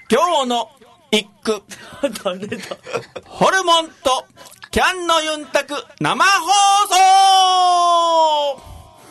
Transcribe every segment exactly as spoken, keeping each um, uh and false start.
今日の一句誰だホルモンとキャンのユンタク生放送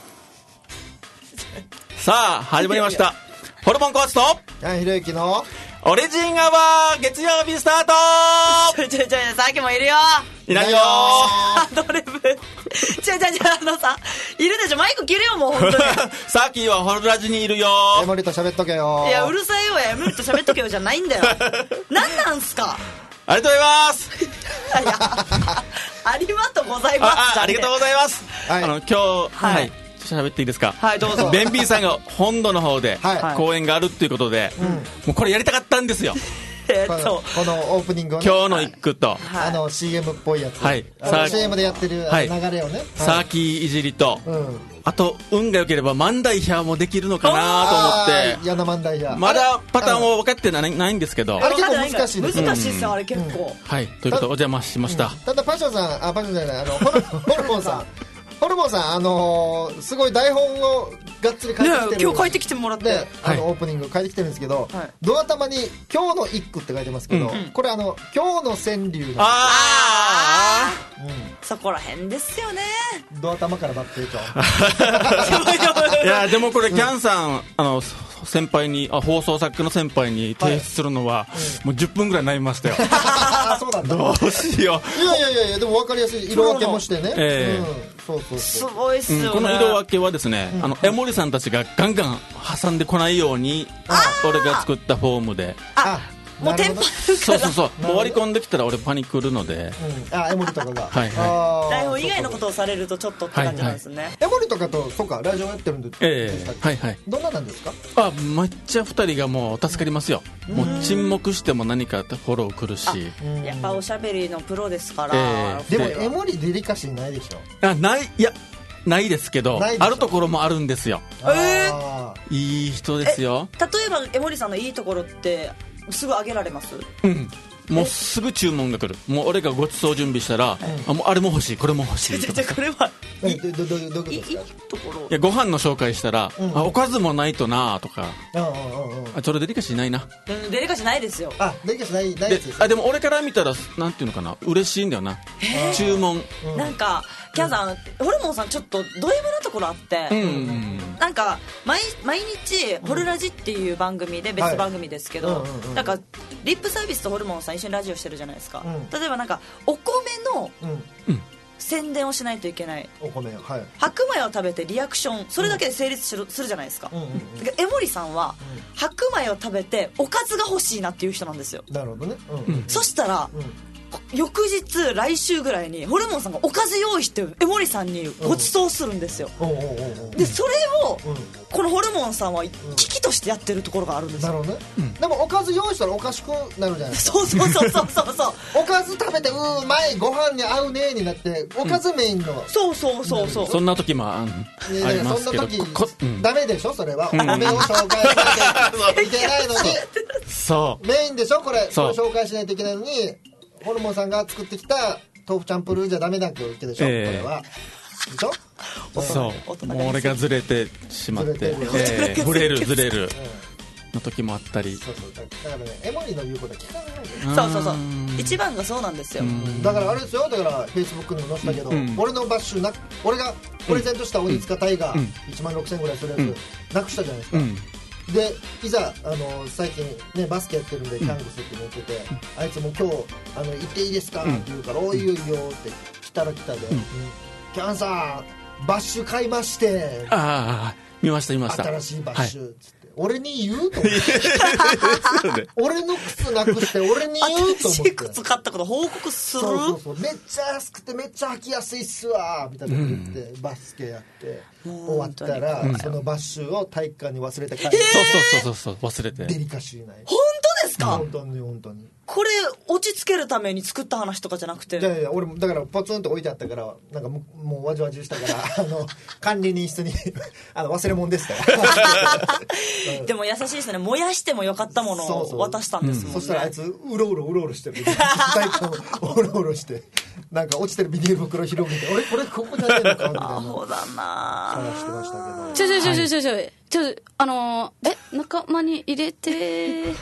さあ始まりましたホルモンコーチとひろゆきのオリジンアワー月曜日スタートちょちょちょさっきもいるよいないよアドリブちょちょちょあのさいるでしょマイク切るよもう本当にさっきはホルラジにいるよエモリと喋っとけよいやうるさいよやめると喋っとけよじゃないんだよ何なんすかありがとうございますいやありがとうございますああありがとうございます、 はい、 あの今日ははいい喋っていいですかはいどうぞベンビーさんが本土の方ではい公演があるっていうことで、うん、もうこれやりたかったんですよえこのっとこのオープニングをね今日の一句と、 はいあの シーエム っぽいやつ、 はいあのさあシーエム でやってるはい流れをね、 サーキーいじりと、 うんあと運が良ければ万代ヒャーもできるのかなと思あってー矢野万代やまだパターンをを分かってないないんですけどあれ結構難しいです難しいっすよあれ結構はいということでお邪魔しました、 ただパッションさんあパッションじゃないあのホルホルモンさんホルモンさんあのー、すごい台本をがっつり書いてきてる、 ね今日書いてきてもらって、 であの、 はいオープニング書いてきてるんですけど、 はいドア玉に今日の一句って書いてますけど、 うんこれあの今日の川柳なんですあそこら辺ですよねうん、ドア玉からバッテーちゃあいやでもこれキャンさんあの先輩にあ放送作家の先輩に提出するのは、もうじゅっぷんぐらいになりましたよあそうなんだどうしよいやいやいやいやでも分かりやすい色分けもしてね、 ええうん、そうそうすそうう、 ごいっすよね、 うん、この色分けはですね、あの江森さんたちがガンガン挟んでこないように俺が作ったフォームであもうテンパるそうそうそうなるほどもう割り込んできたら俺パニクるのでうん、あエモリとかがはいはいあー台本以外のことをされるとちょっとって感じなんですね、 エモリとかとそうかラジオやってるんでえでしたっけえはいはいどんななんですかあめっちゃふたりがもう助かりますよもう沈黙しても何かフォロー来るしうんやっぱおしゃべりのプロですから、 ええでも二人はエモリデリカシーないでしょあないいやないですけどないでしょあるところもあるんですよえーあいい人ですよ例えば江森さんのいいところってすぐ上げられますうんもうすぐ注文が来るもう俺がごちそう準備したら、あもうあれも欲しいこれも欲しいとかこれはーえどどどどういうこといいですかところいやご飯の紹介したら、 うんあおかずもないとなとかうんうんうんうんあそれデリカシーないなうんデリカシーないですよあデリカシーないないでやつですあでも俺から見たらなんていうのかな嬉しいんだよな注文うんなんかキャンさん、ホルモンさんちょっとド M なところあって、 うんうんなんか毎毎日ホルラジっていう番組で別番組ですけど、 はいうんうんうんなんかリップサービスとホルモンさん一緒にラジオしてるじゃないですか、 うん例えばなんかお米のうん宣伝をしないといけないお米はい白米を食べてリアクションそれだけで成立する,、するじゃないですか、 うんうんうんだから江森さんは白米を食べておかずが欲しいなっていう人なんですよ、 なるほどねうんうんそしたら、 うん翌日来週ぐらいにホルモンさんがおかず用意して江森さんにご馳走するんですよ、 おうおうおうおうでそれをうんこのホルモンさんは危機としてやってるところがあるんですよ、 なるほどねでもおかず用意したらおかしくなるじゃないですかそうそうそうそうそうそうおかず食べてうまいご飯に合うねになっておかずメインのそうそうそうそうそんな時もあいやいやありますけどそんな時こうんダメでしょそれはお米を紹介しなきゃいけないのにそうメインでしょこれこそうれ紹介しないといけないのにホルモンさんが作ってきた豆腐チャンプルーじゃダメだって言ってでしょ、 ええこれはでしょそう大人がもう俺がずれてしまってずれてるええずれるずれるの時もあったりそうそうだだからねエモリの言うことは聞かないんだよそうそうそううん一番がそうなんですよ、 うんだからあれですよだからフェイスブックにも載せたけど、 うん俺のバッシュな俺がプレゼントした鬼塚タイガー、 うんいちまんろくせんぐらいするやつ、 うんなくしたじゃないですか、 うんでいざあの最近ねバスケやってるんでキャングスって言ってて、あいつも今日あの行っていいですか、 うんって言うから「おいいよいいよ」って来たら来たで、 んうんキャンさんバッシュ買いましてああ見ました見ました新しいバッシュっつって、俺に言うと思ってはい俺の靴なくして俺に言うと思って新しい靴買ったこと報告するそうそうそうめっちゃ安くてめっちゃ履きやすいっすわみたいなこと言って、バスケやってもう終わったら、 うんそのバッシュを体育館に忘れて帰る、 そうそうそうそう忘れてデリカシーない本当ですか、 本当に本当にこれ落ち着けるために作った話とかじゃなくていやいや俺もだからポツンと置いてあったからなんかもうもうわじわじしたからあの管理人室にあの忘れ物ですからでも優しいですね燃やしてもよかったものそうそうを渡したんですもんね、 そしたらあいつうろうろうろうろしてる体育館をうろうろしてなんか落ちてるビニール袋広げて俺これここにあるのかみたいなアホだな探してましたけどちょちょちょちょちょちょちょあのー、え仲間に入れて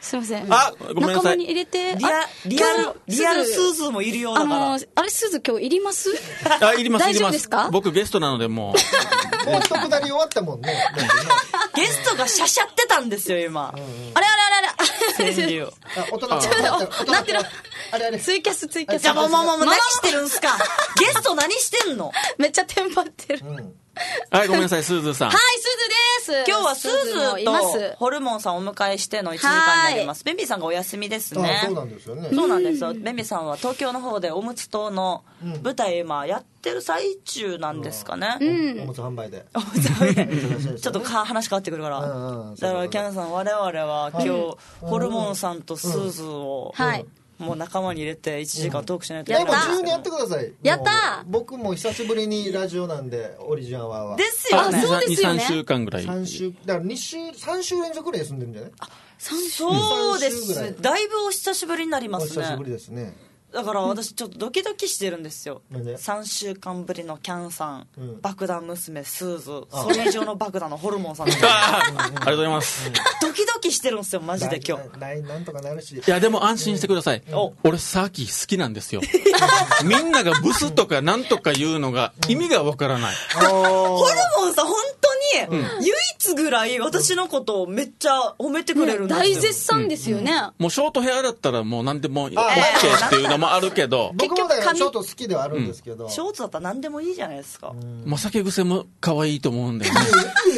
すいません。 あごめんなさい仲間に入れて。 リアリアルリアルスーズーもいるようだから。 あのあれスーズ今日いります？ あいります大いります。 丈夫ですか？ 僕ゲストなのでもうもう一くだり終わったもんね。 ゲストがしゃしゃってたんですよ今。 あれあれあれあれ。 川柳。 あ大人大なってる。 あれあれツイキャスツイキャス。 じゃあもうもうもう何してるんすか。ゲスト何してんの。 めっちゃテンパってる。 はいごめんなさいスーズーさん。 はいスズです。 今日はスーズもいまーすとホルモンさんをお迎えしてのいちじかんになります。ベンビーさんがお休みですね。 あそうなんですよね。 そうなんですよ。ベンビーさんは東京の方でおむつ島の舞台今やってる最中なんですかね。 おむつ販売で。 おむつ販売でちょっとか話変わってくるから。 うんうんだからキャンさん我々は今日ホルモンさんとスーズーをはいもう仲間に入れていちじかんトークしないといやもういけない。 自由にやってください。 やったーもう僕も久しぶりにラジオなんでオリジンアワーは。 ですよね。 そうですよねにさんしゅうかんぐらい。 三週だから二週三週連続ぐらい休んでるんじゃない？ そうでさん週ぐらいす。だいぶお久しぶりになりますお久しぶりね。 ですね。 だから私ちょっとドキドキしてるんですよ。 なんでさんしゅうかんぶりのキャンさん、 うん爆弾娘スーズ、それ以上の爆弾のホルモンさんあーありがとうございます。 ドキドキしてるんですよマジで今日。 来来なんとかなるし。 いやでも安心してください、 お俺サーキー好きなんですよみんながブスとかなんとか言うのが意味がわからない、 ホルモンさん本当に唯一ぐらい私のことをめっちゃ褒めてくれるんですよ。 大絶賛ですよね。 もうショートヘアだったらもう何でも OK あっていうのもあるけど、 僕もだからちょっと好きではあるんですけど。 ショーツだったら何でもいいじゃないですか。 まあ酒癖も可愛いと思うんだよね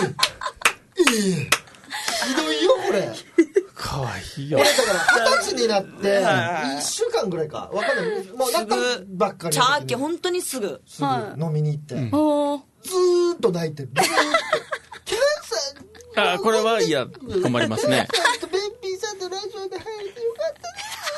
ひどいよこれ。 可愛いよ。 俺だから二十歳になってはいいっしゅうかんぐらいかわかんない。もうなすったぐばっかりチの時にャーキ本当にすぐ。 すぐ飲みに行っておーずーっと泣いてる。ずーっとキャンさんあこれはいや困りますね。 ちゃんとベンピーさんとラジオで入れてよかった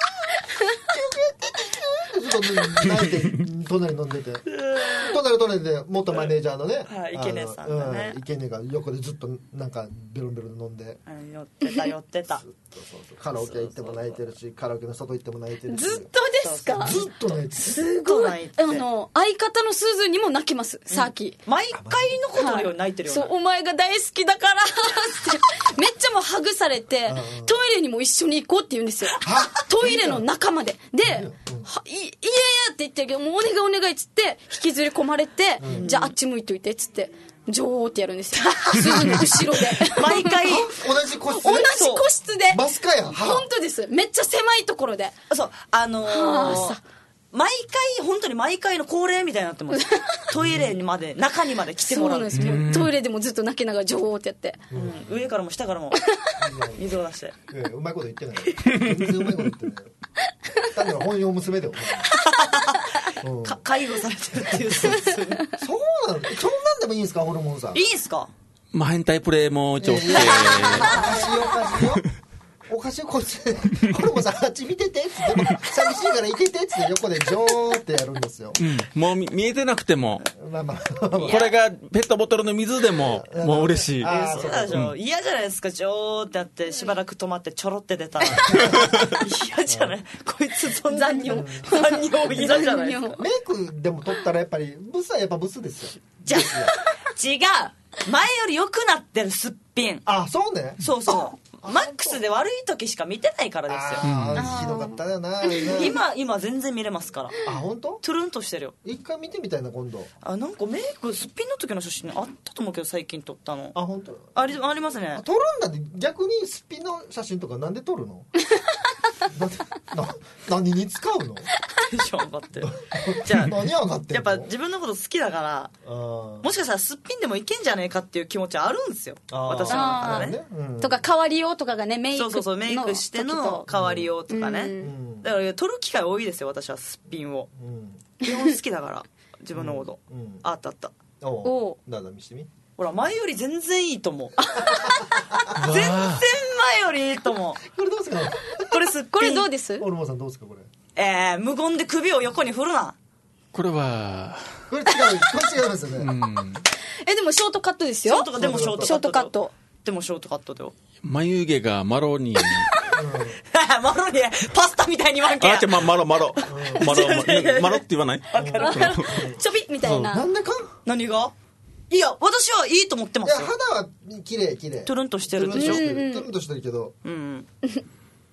です。よかったです。ずっと泣いて隣飲んでて、隣隣で元マネージャーのね、 はい池根さんがねあのうん池根が横でずっとなんかベロンベロン飲んで、 うん寄ってた寄ってた。 そうそうそうカラオケ行っても泣いてるし、カラオケの外行っても泣いてるし、 ずっとですか？ ずっと泣いてる。 すごい。 泣いてあの相方のスーズにも泣きますサーキー。 毎回のことのように泣いてるよね。 そうお前が大好きだからってめっちゃもうハグされてトイレにも一緒に行こうって言うんですよ。トイレの中までで、はいいいやいやって言ってるけどもうお願いお願いっつって引きずり込まれて、じゃああっち向いといてっつってジョーってやるんですよスーズの後ろで毎回同じ個室同じ個室でバスかや。 本当ですめっちゃ狭いところでそうあのーはあさ毎回本当に毎回の恒例みたいになってます。トイレにまで中にまで来てそうもらう。 なんですよトイレでもずっと泣きながらジョーってやってうん上からも下からも水を出して。 いやいやうまいこと言ってない。全然うまいこと言ってない。単なる本用娘だよ。うんか介護されてるっていうそうですよね。 そうなの。そんなんでもいいんですかホルモンさん。 いいんすか。 まあ変態プレイもちょっといやいやおかしいよおかしいよおかしいこいつホルモンさんあっち見ててっつって寂しいから行けてっつって横でジョーってやるんですよ。 もう見見えてなくてもまあまあこれがペットボトルの水でももう嬉しい。 あーそうでしょ、嫌じゃないですか。ジョーってやってしばらく止まってちょろって出たら嫌じゃない。こいつそんなに残残尿嫌じゃないですか。 メイクでも取ったらやっぱりブスはやっぱブスですよ。 じゃあ違う前より良くなってるすっぴん。 あそうね。 そうそうマックスで悪い時しか見てないからですよ。 ああひどかったよな。 今今全然見れますから。 あ本当？ トゥルンとしてるよ。 一回見てみたいな今度。 あなんかメイクすっぴんの時の写真あったと思うけど最近撮ったの。 あ本当？ ありありますね。 撮るんだって逆にすっぴんの写真とかなんで撮るの？なんでな何に使うの？ テンション上がってる。じゃあ何上がってんの？ やっぱ自分のこと好きだからあーもしかしたらすっぴんでもいけんじゃねえかっていう気持ちはあるんですよあー私の中でね。 ねうんとか変わりようとかがねメイクのそうそうそうメイクしての変わりようとかね、 うんだから撮る機会多いですよ私はすっぴんを。 うん基本好きだから自分のこと、 うんあったあったおおうなんだ見してみ。 ほら前より全然いいと思う全然前よりいいと思う。 これどうですか？ これすっぴんこれどうですホルモンさんどうですかこれ？ えー、無言で首を横に振るな。 これはこれ違うこれ違いますよね。 えでもショートカットですショーよトカでもショートカットショートカットでもショートカットだよ眉毛がマロにマロにパスタみたいに分けやあじゃあまマロマロマロマロって言わない？ ちょびみたいななんでか？ 何が？いや私はいいと思ってまいやすよ。 肌は綺麗綺麗。 トゥルンとしてるでしょ。 トゥルンとしてるトゥルンとしてるけど。 うん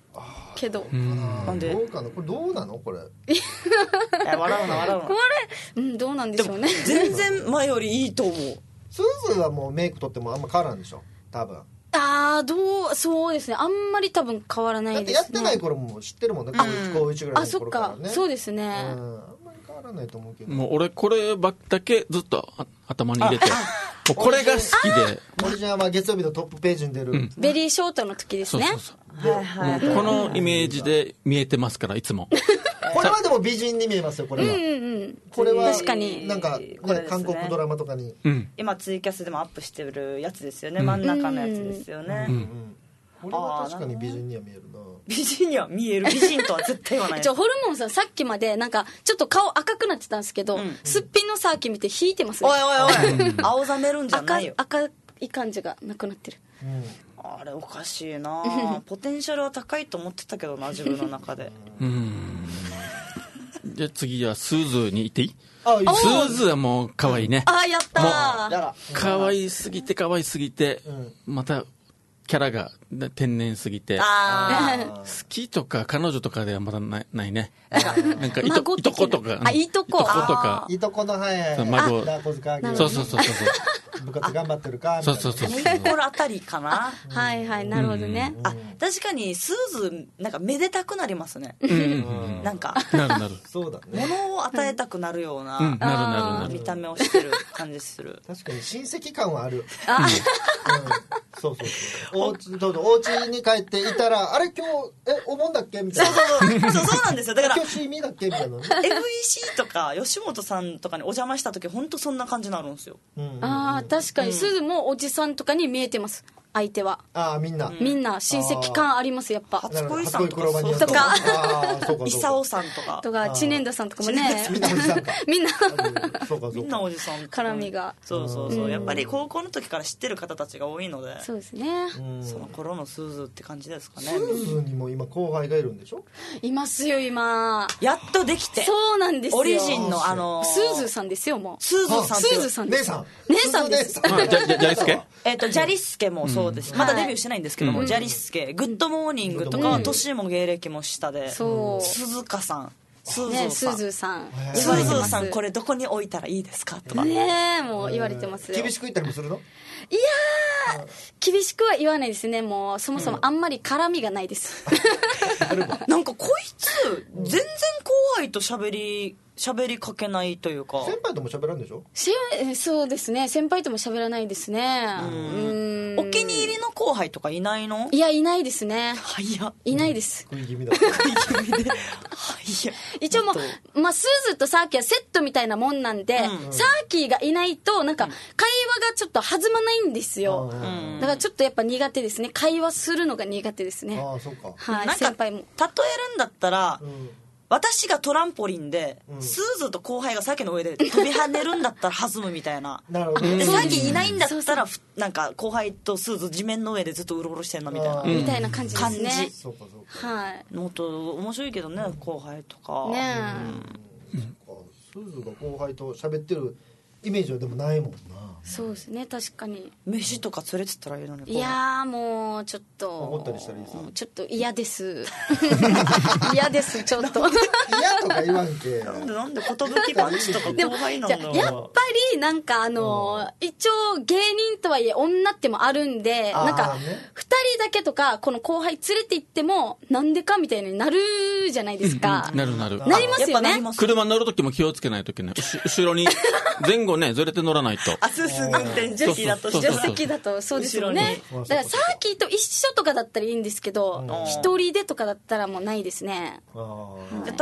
けど、 なんでどうかなこれどうなのこれいや笑うな笑うなこれ、うん、どうなんでしょうね。 全然前よりいいと思う。 スーズはもうメイク取ってもあんま変わらんでしょ多分。 ああ、どう、そうですね、あんまり多分変わらなだっていですね。 やってない頃も知ってるもんね、高一高一ぐらいあ、そっの頃からね。 か、そうですね、 うん、あんまり変わらないと思うけど。 もう俺こればっだけずっとあ頭に入れて、もうこれが好きで。 森ちゃんは月曜日のトップページに出る、うん、 ベリーショートの時ですね。 そうそうそう、はいはい、もうこのイメージで見えてますからいつも。 これはでも美人に見えますよこれは。うんうんうん、これは確かになんか、ねね、韓国ドラマとかに、 うん、今ツイキャスでもアップしてるやつですよね、うん、真ん中のやつですよね、うんうんうん、 これは確かに美人には見えるな。 美人には見える。美人とは絶対言わないじゃあホルモンさんさっきまでなんかちょっと顔赤くなってたんですけど、うんうん、すっぴんのサーキ見て引いてますね。 おいおいおい青ざめるんじゃないよ。 赤、赤い感じがなくなってる、 うん、あれおかしいなポテンシャルは高いと思ってたけどな自分の中で。 うんじゃあ次はスーズに行っていい？ あいいスーズはもう可愛いね。 あやったー。 可愛いすぎて可愛すぎて、うん、またキャラが天然すぎて、 あ好きとか彼女とかではまだない、ないね。なんかいと、いとことか、 あいとこ、 いとことか、 いとこのはい孫、そうそうそうそう。 部活頑張ってるかそうそうそうそう。 これあたりかな。 はいはい、なるほどね。 あ、確かにスーズなんかめでたくなりますね。なんかなるなる。 そうだね。 物を与えたくなるような、 なるなるなる。 見た目をしてる感じする。 確かに親戚感はある。そうそうそう。お家どうぞお家に帰っていたらあれ今日えお盆だっけみたいな。 そうそうそうそうなんですよ。だから今日シーミーだっけみたいな。エフイーシー とか吉本さんとかにお邪魔した時本当そんな感じになるんですよ。 ああ確かにすずもおじさんとかに見えてます。相手はああみんなみんな親戚感ありますやっぱ。 初恋さんとかとかイサオさんとかとか知念田さんとかもね。 みんなおじさんか。 みんなみんなおじさん絡みが。 そうそうそう。やっぱり高校の時から知ってる方たちが多いので。 そうですね。 その頃のスーズって感じですかね。 スーズにも今後輩がいるんでしょ。 いますよ今。 やっとできて。 そうなんですよ。 オリジンのあのスーズさんですよもう。 スーズさん。 スーズさん。 姉さん。 姉さんです。 じゃじゃじゃりすけ。 えっとジャリスケもそうです。まだデビューしてないんですけども、ジャリスケ、グッドモーニングとかは年も芸歴も下で、鈴鹿さん、スーズーさん、スーズーさんこれどこに置いたらいいですかとかねえもう言われてますよ。 厳しく言ったりもするの？ いやー厳しくは言わないですね。もうそもそもあんまり絡みがないです、 うん、なんかこいつ全然後輩と喋り喋りかけないというか。 先輩とも喋らんでしょ？ そうですね先輩とも喋らないですね。 うんお気に入りの後輩とかいないの？ いやいないですね。 早いないです。 食い気味だ食い気味で一応もう、まあ、スーズとサーキーはセットみたいなもんなんで、うん、サーキーがいないとなんか会話がちょっと弾まないんですよ、うん、だからちょっとやっぱ苦手ですね。会話するのが苦手ですね。 ああそうか。 はい、なんか先輩も例えるんだったら、うん私がトランポリンで、うん、スーズと後輩がさっきの上で飛び跳ねるんだったら弾むみたいな。 なるほど。で、 さっきいないんだったら、なんか後輩とスーズ地面の上でずっとうろうろしてんのみたいな。 みたいな感じですね。 感じ。 そうかそうか。 はい。 もっと面白いけどね、後輩とか。 ねえ。うん、スーズが後輩と喋ってるイメージはでもないもんな。 そうですね確かに。 飯とか連れてったらいいのに。 いやもうちょっと思ったりしたらいいですか。 ちょっと嫌です嫌ですちょっと嫌とか言わんけ。 なんでなんで寿パンチとか後輩なんだろう。 やっぱりなんかあの、うん、一応芸人とはいえ女ってもあるんでなんかふたりだけとかこの後輩連れて行ってもなんでかみたいになるじゃないですか、 うんうん、なるなるなりますよね。 車乗る時も気をつけないといけない。後ろに前後ねずれて乗らないと。 あ、スース運転助手席だと助手席だとそうですよね。だからサーキーと一緒とかだったらいいんですけど一人でとかだったらもうないですね。 はい、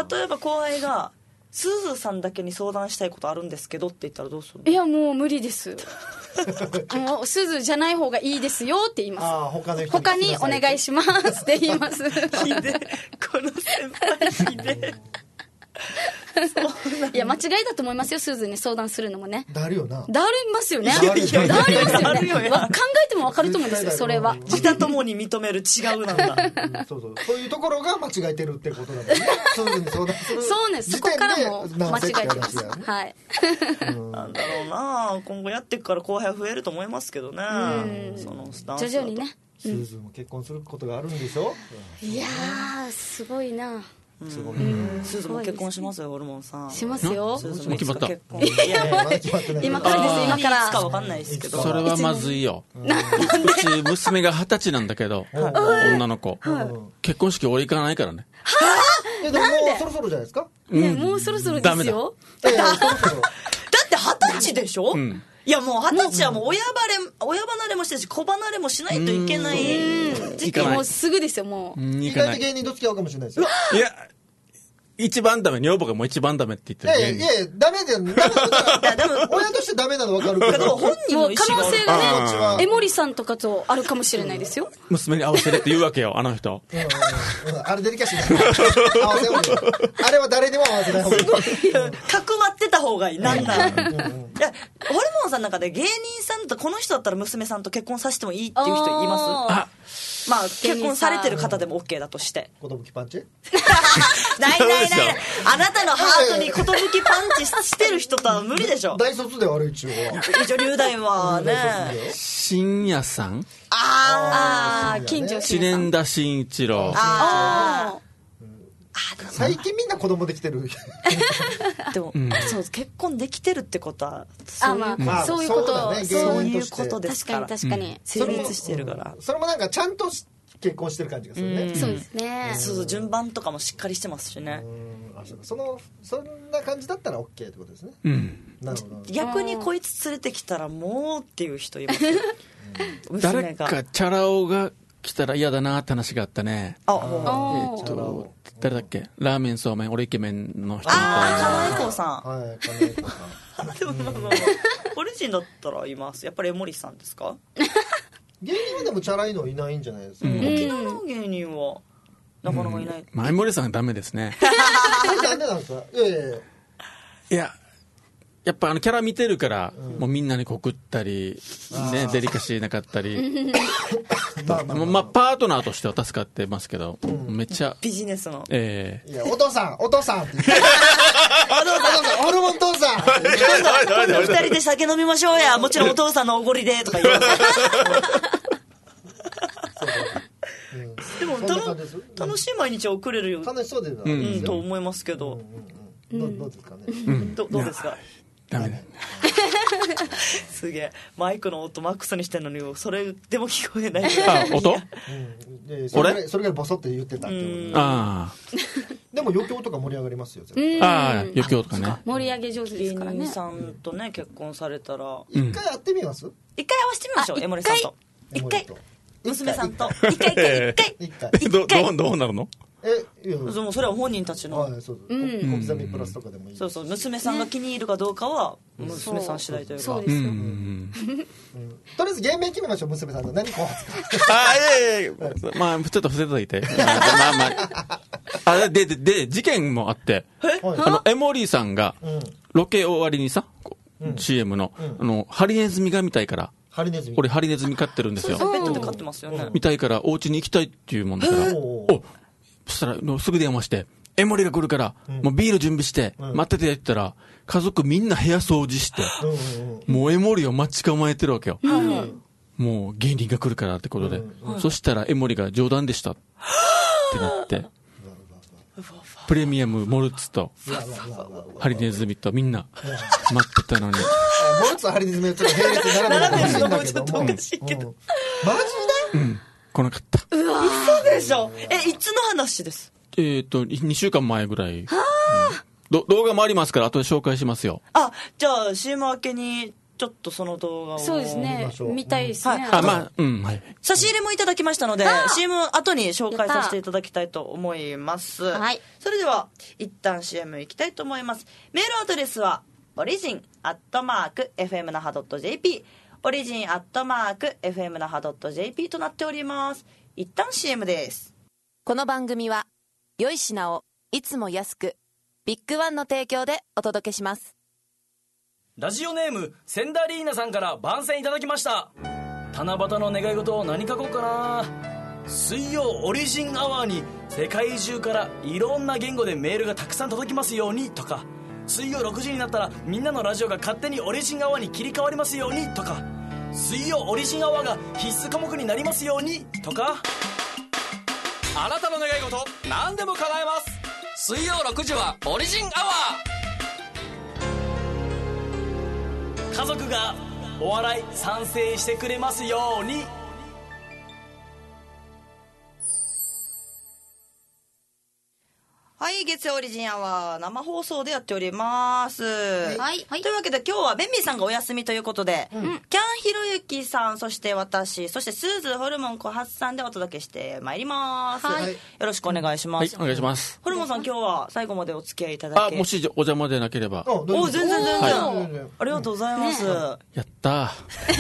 例えば後輩がスーズーさんだけに相談したいことあるんですけどって言ったらどうするの？ いやもう無理ですもうスーズーじゃない方がいいですよって言います。あ他の人に他にお願いしますって言いますひでこの先輩ひでいや間違いだと思いますよ。スーズに相談するのもね。 だるよな。 だりますよね。 だるよだりますよね。考えても分かると思うんですよそれは。 自他ともに認める違うなんだ、 うん、そうそうそういうところが間違えてるってことなんだよね。スーズに相談するそうねそこからも間違えてます、ね、はい、 うん、なんだろうな今後やっていくから後輩増えると思いますけどね。うんそのスタンス徐々にねスーズも結婚することがあるんでしょ、 うん、いやーすごいな。 すごい、うん、 スーズも結婚しますよホルモンさん。 しますよ。 スーズも決まった。 いやいやまだ決まってない。 今からです今から。 いつかわかんないですけど。 それはまずいよ。うち娘が二十歳なんだけど、女の子、結婚式俺行かないからね。 はぁ。でももうそろそろじゃないですか。 ねもうそろそろですよ。 だって二十歳でしょ。いやもう二十歳はもう親離れ親離れもしてるし子離れもしないといけない時期もうすぐですよもう。 意外と芸人と付き合うかもしれないですよ。 いや一番ダメ女房がもう一番ダメって言ってる芸人。 いやいやダメだよ。いやでも親としてダメなの分かるけど本人の意思可能性がね江森さんとかとあるかもしれないですよ。 娘に合わせるって言うわけよあの人。 うんうんうん、あれデリカシー合わせようよ。あれは誰にも合わせない方がいい。 かくまってた方がいい。なんならいやホルモンさんの中で芸人さんとこの人だったら娘さんと結婚させてもいいっていう人います？あまあ結婚されてる方でも OK だとして寿パンチないないないないあなたのハートに寿パンチしてる人とは無理でしょ。 大卒ではある一応一応龍大はね深夜さんああ近所知念田真一郎ああ最近みんな子供できてるでも、うん、そう結婚できてるってことはそういう、まあ、そういうこと、 ね、そういうことですから確かに確かに、うん、 成立してるから、 それもなんかちゃんと結婚してる感じがするね、 うん、そうですね、 そうそう順番とかもしっかりしてますしね。 うんあそうそのそんな感じだったら OK ってことですね、 うん、 なるほど。 逆にこいつ連れてきたらもうっていう人いますよ、 うん、誰かチャラ男が来たら嫌だなって話があったね。 あえっと誰だっけラーメンそうめん俺イケメンの人。 ああ狩野英孝さん。 はい狩野英孝さん。 でもまあまあまあオリジンだったらいますやっぱり江森さんですか。 芸人はでもチャラいのいないんじゃないですか、 うん、沖縄の芸人はなかなかいない、うん、 まあ江森さんはダメですね。 なんでなんですか。いやいやいやいややっぱあのキャラ見てるから、うん、もうみんなに告ったり、ね、デリカシーなかったりまあ、まあまあ、パートナーとしては助かってますけど、うん、めっちゃビジネスの、 えー、 いやお父さんお父さんって言ってお父さんホルモン父さん今度二人で酒飲みましょうやもちろんお父さんのおごりでとか言われてでも楽しい毎日を送れるよ楽しそうで、 うん、と思いますけど、 うんうんうん、ど, どうですかね、 うん、ど, どうですかダメだすげえマイクの音マックスにしてんのにそれでも聞こえないあ音、 うん、それ俺それがボソって言ってたってことで、あでも余興とか盛り上がりますよ。 ああ余興とかね盛り上げ上手ですからね。 芸人さんとね結婚されたら一回会ってみます、うん、 一回会わせてみましょう江森さんと一回娘さんと一回一回一回一回どうどうなるの。 えいやそれは本人たちの、 はい、そうそう、うん、小刻みプラスとかでもいい。 そうそう娘さんが気に入るかどうかは、ね、娘さん次第というかそうですよ、うんうんうん、とりあえず芸名決めましょう。娘さんの何こうあいやいやまあちょっと伏せといてまあまああででで事件もあってあの江森さんがロケ終わりにさ、うん、シーエム の、うん、あのハリネズミが見たいからハリネズミ俺ハリネズミ飼ってるんですよ。 そうペットで飼ってますよね。 見たいからお家に行きたいっていうもんだからおそしたらすぐ電話して江森が来るから、うん、もうビール準備して、うん、待っててって言ったら家族みんな部屋掃除して、うん、もう江森を待ち構えてるわけよ、うん、もう芸人が来るからってことで、うん、そしたら江森が冗談でしたってなってプレミアムモルツとハリネズミとみんな待ってたのにモルツとハリネズミはちょっと並列に並べるのもちょっとおかしいけど、うん、マジで、うん来なかった。 うわ嘘でしょ。えいつの話です。 えっとにしゅうかんまえぐらい、うん、ど動画もありますから後で紹介しますよ。 あじゃあ シーエム 明けにちょっとその動画をそうですね見たいですね、 はい、 あまあうんはい差し入れもいただきましたので シーエム 後に紹介させていただきたいと思います。はいそれでは一旦 シーエム 行きたいと思います。メールアドレスはオリジンアットマーク エフエム 那覇 .jpオリジンアットマーク エフエム 那覇 .jp となっております。一旦 シーエム です。 この番組は良い品をいつも安くビッグワンの提供でお届けします。 ラジオネームセンダリーナさんから番宣いただきました。七夕の願い事を何書こうかな。水曜オリジンアワーに世界中からいろんな言語でメールがたくさん届きますようにとか、水曜ろくじになったらみんなのラジオが勝手にオリジンアワーに切り替わりますようにとか、 水曜オリジンアワーが必須科目になりますようにとか、 あなたの願い事何でも叶えます。水曜ろくじはオリジンアワー。家族がお笑い賛成してくれますように。 はい、月曜オリジンアワー生放送でやっております。 はい。 というわけで今日はベンビーさんがお休みということで、うん、キャンひろゆきさん、そして私、そしてスーズホルモン小発さんでお届けしてまいります。はい。よろしくお願いします。 はい、お願いします。 ホルモンさん、今日は最後までお付き合いいただき。 あ、もしお邪魔でなければ。 お、全然全然、はい、ありがとうございます。ね、 やった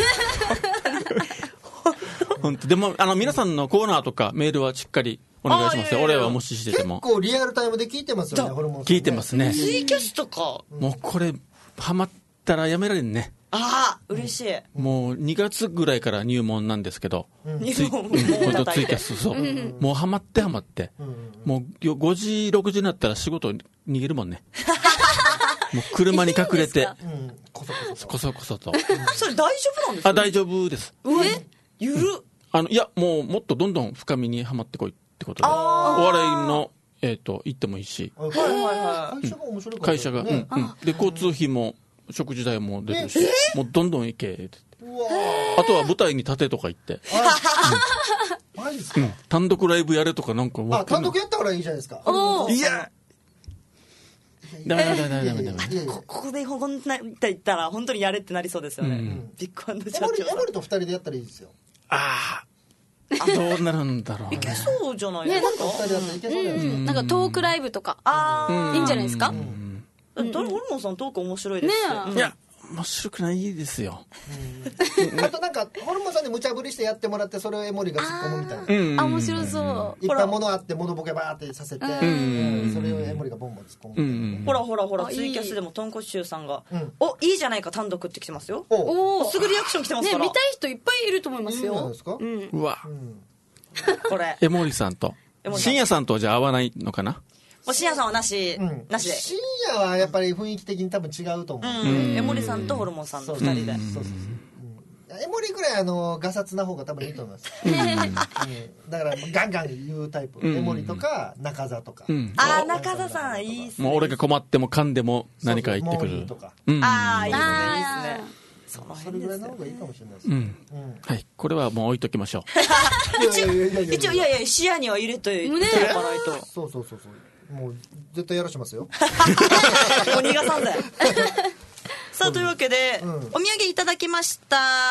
ー。本当でもあの皆さんのコーナーとかメールはしっかりお願いしますよ。俺はもししてても結構リアルタイムで聞いてますよね、ホルモンさんね。 聞いてますね。 ツイキャスとか、 もうこれハマったらやめられんね。 ああ、嬉しい。 もうにがつぐらいから入門なんですけど、 入門もうツイキャス、そう、うん、もうハマってハマって、うん、もうごじろくじになったら仕事逃げるもんね。もう車に隠れて、うん、こそこそこそこそと。 それ大丈夫なんですか？ あ、大丈夫です。 え、ゆるあのいや、もうもっとどんどん深みにはまってこいってことで、お笑いのえっと行ってもいいし、 はいはいはい、会社が面白いからね。 会社が、うんうん、で交通費も食事代も出るし、もうどんどん行けって。うわ、あとは舞台に立てとか言って、 マジですか、 うん、単独ライブやれとかなんか。 あ、単独やったからいいじゃないですか。 いや。ダメダメダメダメダメ。 ここでこんなって言ったら本当にやれってなりそうですよね。うん、ビッグワンの社長さん。 エモリと二人でやったらいいですよ。 ああ。どうなるんだろう。 いけそうじゃないですか。 二人だったらいけそうじゃないですか。 なんかトークライブとか、ああ、いいんじゃないですか。 ホルモンさんトーク面白いですね。いや。面白くないですよ。 あとなんかホルモンさんで無茶ぶりしてやってもらって、それをエモリが突っ込むみたいな。あ、面白そう。 いっぱい物あって物ボケバーってさせて、それをエモリがボンボン突っ込む。 ほらほらほら、ツイキャスでもとんこしゅうさんが「お、いいじゃないか単独」って来てますよ。おお、すぐリアクション来てますから。 見たい人いっぱいいると思いますよ。 うわ、 これエモリさんと深夜さんとはじゃあ合わないのかな。 深夜さんはなし、うん、なしで。 深夜はやっぱり雰囲気的に多分違うと思う。 うん、江森さんとホルモンさんのふたりで。そうそうそう。 江森ぐらいあのガサツな方が多分いいと思います。うん、だからガンガン言うタイプ。江森とか中澤とか。 うん、ああ、中澤さんいいっすね。 もう俺が困っても噛んでも何か言ってくる。 とか。 ああ、いいですね、いいですね。 それぐらいの方がいいかもしれないです。 うん。はい、これはもう置いときましょう。一応一応いやいや視野には入れといておかないと。 そうそうそうそう。もう絶対やらしますよ。もう逃がさんぜ。さあというわけで、うん、お土産いただきました。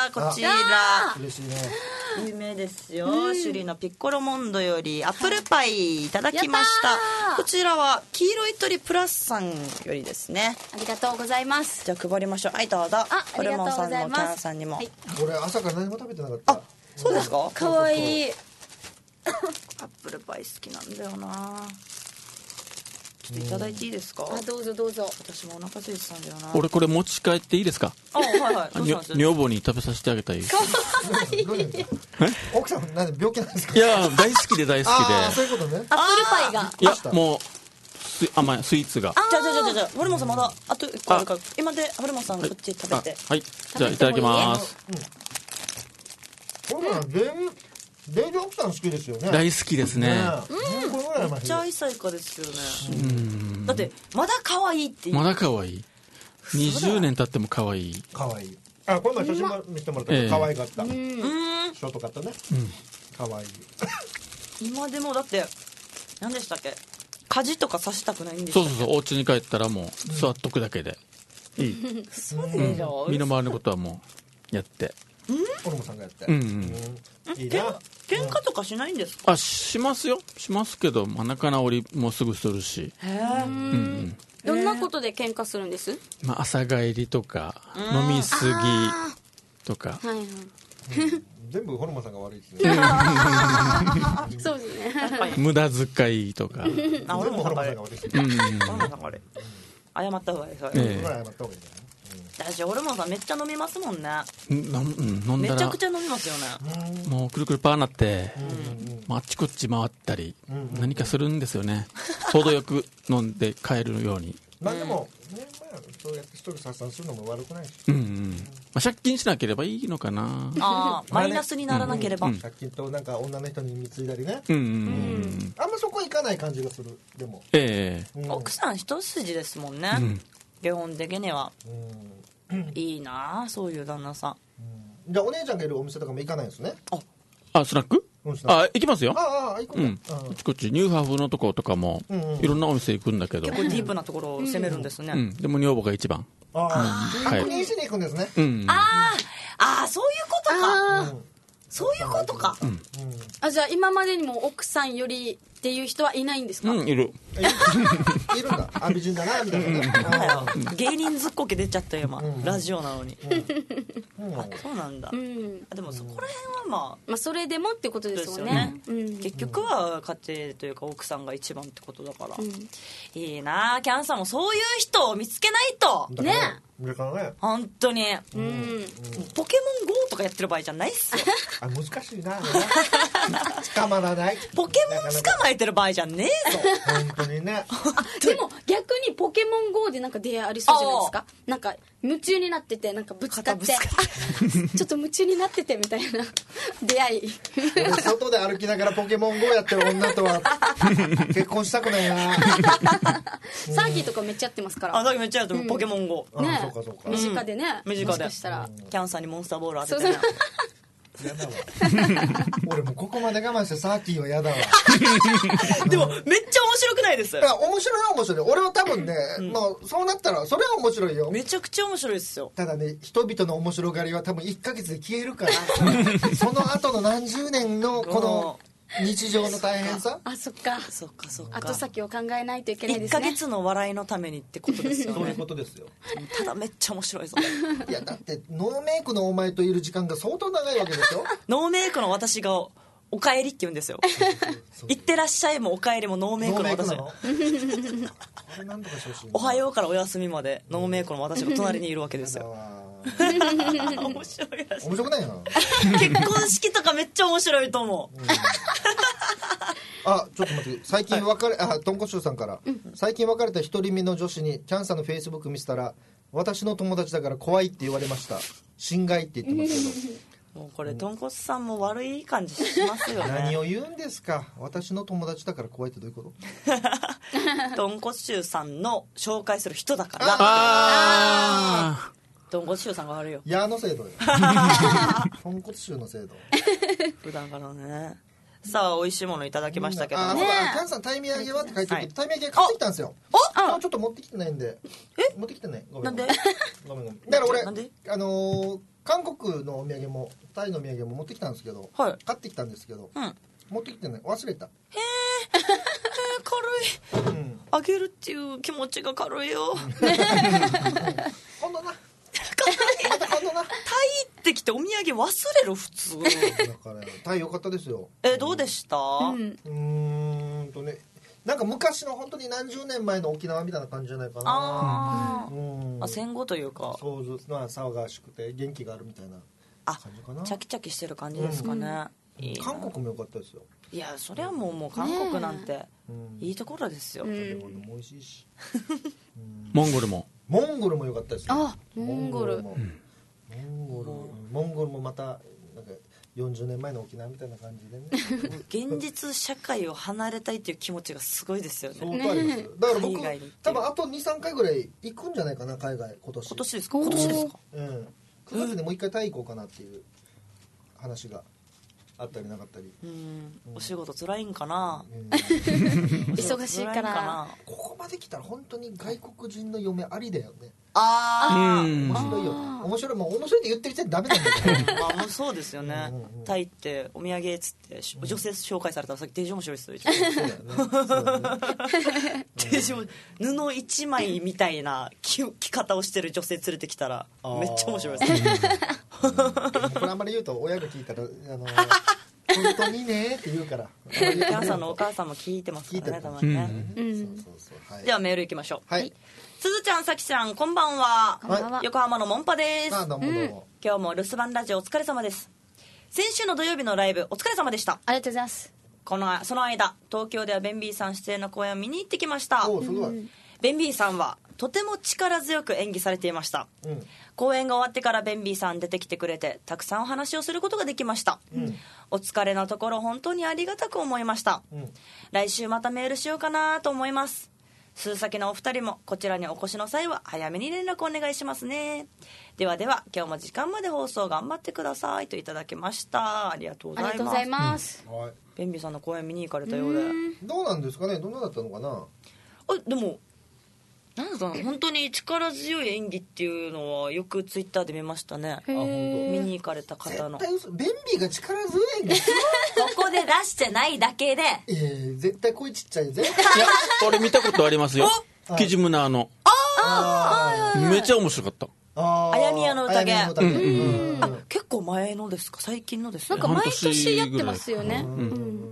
こちら嬉しいね。 有名ですよ、うん、シュリのピッコロモンドよりアップルパイいただきました。こちらは黄色い鳥プラスさんよりですね。 ありがとうございます。 じゃあ配りましょう。はいどうぞ。ホルモンさんのキャンさんにも、はい、 俺朝から何も食べてなかった。 あ、そうですか。 かわいい。 アップルパイ好きなんだよな。ちょっといただいていいですか。 あ、どうぞどうぞ。 私もお腹空いてたんだよな。 俺これ持ち帰っていいですか。 あ、はいはい。どうしたんです。 女房に食べさせてあげたい。 かわいい。 奥さんなんで病気なんですか。 いや大好きで大好きで。 あ、そういうことね。 アップルパイが。 いやもう甘いスイーツが。 じゃあじゃあじゃあじゃあホルモンさんまだあと一個あるから今でホルモンさんこっち食べて。 はい。じゃあいただきます。 ホルモンさんデイジー奥さん好きですよね。 大好きですね。 めっちゃ愛妻家ですよね。だってまだ可愛いっていう。 まだ可愛い。にじゅうねん経っても可愛い。 可愛い。あ、この前写真見せてもらったけど可愛かった。ショートカットね。可愛い。 今でもだって何でしたっけ。家事とかさせたくないんですか。 そうそうそう。お家に帰ったらもう座っとくだけでいい。身の回りのことはもうやって。 ホルモンさんがやって。 うんうん。 いいな。 喧嘩とかしないんですか。 あ、しますよ。しますけど、まあ、仲直りもすぐするし。 へえ。うん。 どんなことで喧嘩するんです？ まあ、朝帰りとか飲みすぎとか。はいはい。 全部ホルモンさんが悪いですね。 そうですね。 無駄遣いとか。 あ、ホルモンさんが悪い。ホルモンさんが悪い。謝った方がいい。それ。謝った方がいい。私ホルモンさんめっちゃ飲みますもんね。 飲んだらめちゃくちゃ飲みますよね。 もうくるくるパーなって、うん、あっちこっち回ったり、うん、何かするんですよね。程よく飲んで帰るように。 まあでも、ね、まあ、そうやってストレス発散するのも悪くないし。 うんうん。 あ、借金しなければいいのかな。 ああ、マイナスにならなければ、 うん、借金となんか女の人に貢いだりね、 うんうんうん、 あんまそこはいかない感じがする。でも、 ええーうん、奥さん一筋ですもんね、うん、基本的には、うん、いいなそういう旦那さん、 うん、じゃあお姉ちゃんがいるお店とかも行かないんですね。 あ、スナック、うん、あ、行きますよ。 ああ、行くんだ、 うん、こっちこっちニューハーフのとことかも、うんうん、いろんなお店行くんだけど、 結構ディープなところを攻めるんですね、 うんうん、でも女房が一番。 ああ、確認しに行くんですね、 うん、 あああ、そういうことか、うん、そういうことか、うん、 あ、じゃあ今までにも奥さんよりっていう人はいないんですか？ うん、いるいるんだ。あ、美人だなみたいな、うん、芸人ずっこけ出ちゃったよ今、うん、ラジオなのに、うんうん、あ、そうなんだ、うん、でもそこら辺はまあ、 まあ、それでもってことですよね、 うん、結局は家庭というか奥さんが一番ってことだから、うん、いいな、キャンさんもそういう人を見つけないとね。 ね、本当に、うんうん、ポケモン ゴー とかやってる場合じゃないっすよ。 あ、難しいな捕まらない。 ポケモン捕まえてる場合じゃねえぞ本当にね。 でも逆にポケモン ゴー でなんか出会いありそうじゃないですか。なんか夢中になってて、なんかぶつかってちょっと夢中になっててみたいな出会い。 俺外で歩きながらポケモン ゴー やってる女とは結婚したくないな。 サーキーとかめっちゃやってますから。 あ、サーキーめっちゃやってる、うん、ポケモン ゴー、 ね、 そうかそうか、 身近でね、 身近でもしかしたらキャンさんにモンスターボール当ててね。 やだわ俺もうここまで我慢してサーキーはやだわでもめっちゃ面白くないです？ いや、面白いは面白い。俺は多分ね、うん、まあそうなったらそれは面白いよ。 めちゃくちゃ面白いですよ。 ただね、人々の面白がりは多分いっかげつで消えるからその後の何十年のこの日常の大変さ。 あ、そっかそっかそっか。 後先を考えないといけないですね。 いっかげつの笑いのためにってことですよね。 そういうことですよ。 ただめっちゃ面白いぞ。 いやだってノーメイクのお前といる時間が相当長いわけでしょ。 ノーメイクの私がお帰りって言うんですよ。いってらっしゃいもお帰りもノーメイクの私。のあれなんとかしてほしいな。おはようからお休みまでノーメイクの私が隣にいるわけですよ。面白いやつ。 面白くないよな。 結婚式とかめっちゃ面白いと思う、うん、 あ、ちょっと待って、最近別れ、はい、あ、とんこしゅうさんから、うん、最近別れた一人目の女子にキャンさんのフェイスブック見せたら、私の友達だから怖いって言われました。心外って言ってますけどもうこれとんこつさんも悪い感じしますよね。 何を言うんですか。私の友達だから怖いってどういうこと？ とんこつさんの紹介する人だから。 ああとんこつさんが悪いよ。 矢の制度よとんこつの制度普段からね。さあ美味しいものいただきましたけど、 うん、あねえ、キャンさんタイミ揚げはって書いてるけど、タイミ揚げ買ってきたんですよ。あ、ちょっと持ってきてないんで。え、持ってきてない。ごめん。なんで？ごめんごめん。だから俺あのー、韓国のお土産もタイのお土産も持ってきたんですけど、はい、買ってきたんですけど、うん、持ってきてない。忘れた。へえ軽い、うん、あげるっていう気持ちが軽いよ。 今度な。 また今度な。タイってきてお土産忘れる普通。だからタイ良かったですよ。 え、どうでした？うん、 うーんとね、なんか昔の本当に何十年前の沖縄みたいな感じじゃないかな。 あ、うん、あ、戦後というかそうずまあ騒がしくて元気があるみたいな感じかな。 チャキチャキしてる感じですかね、 うん、いい韓国も良かったですよ。 いや、それはもう、もう韓国なんていいところですよ、うん、 食べ物も美味しいし、 うん、モンゴルもモンゴルも良かったですよ。 あ、モンゴルも、うん、モンゴルモンゴルもまたなんかよんじゅうねんまえの沖縄みたいな感じでね。 現実社会を離れたいっていう気持ちがすごいですよね。 相当あります。だから僕多分あと にさんかいぐらい行くんじゃないかな、海外。今年今年ですか？今年ですか？ うん、くがつでもう一回タイ行こうかなっていう話があったりなかったり。 うん、うん、お仕事辛いんかな、うん、 忙しいからここまで来たら本当に外国人の嫁ありだよね。 ああ、 面白いよ。面白い、もう面白いって言ってる人はダメなんだよ。 まあそうですよね。うんうんうん、タイってお土産っつって女性紹介されたらさっきデージ面白いですよ。デージ布一枚みたいな着, 着方をしてる女性連れてきたらめっちゃ面白いです。 うん、これあんまり言うと親が聞いたらあの本当にねって言うから。 お母さんのお母さんも聞いてますからね、たまにね。ではメールいきましょう。はい。すずちゃん、さきちゃん、こんばんは。こんばんは。横浜のモンパです。 あ、どうもどうも。 今日も留守番ラジオお疲れ様です。先週の土曜日のライブお疲れ様でした。 ありがとうございます。 このその間、東京ではベンビーさん出演の公演を見に行ってきました。 お、すごい。 ベンビーさんはとても力強く演技されていました、うん、公演が終わってからベンビーさん出てきてくれてたくさんお話をすることができました、うん、お疲れのところ本当にありがたく思いました、うん、来週またメールしようかなと思います。鈴先のお二人もこちらにお越しの際は早めに連絡お願いしますね。ではでは今日も時間まで放送頑張ってくださいといただきました。ありがとうございます。ありがとうございます、うん、はい、ベンビーさんの公演見に行かれたようで、 どうなんですかね、どんなだったのかな。 あ、でもなんですかね、本当に力強い演技っていうのはよくツイッターで見ましたね。あ、本当。見に行かれた方の。 絶対嘘。ベンビーが力強い演技ここで出してないだけで。 えー、絶対声ちっちゃい。絶対。 いや、俺見たことありますよ。キジムナーの。ああ、めっちゃ面白かった。 あやみやの宴。あ、 うんうん、 あ、結構前のですか、最近のですね。なんか毎年やってますよね。うんうん、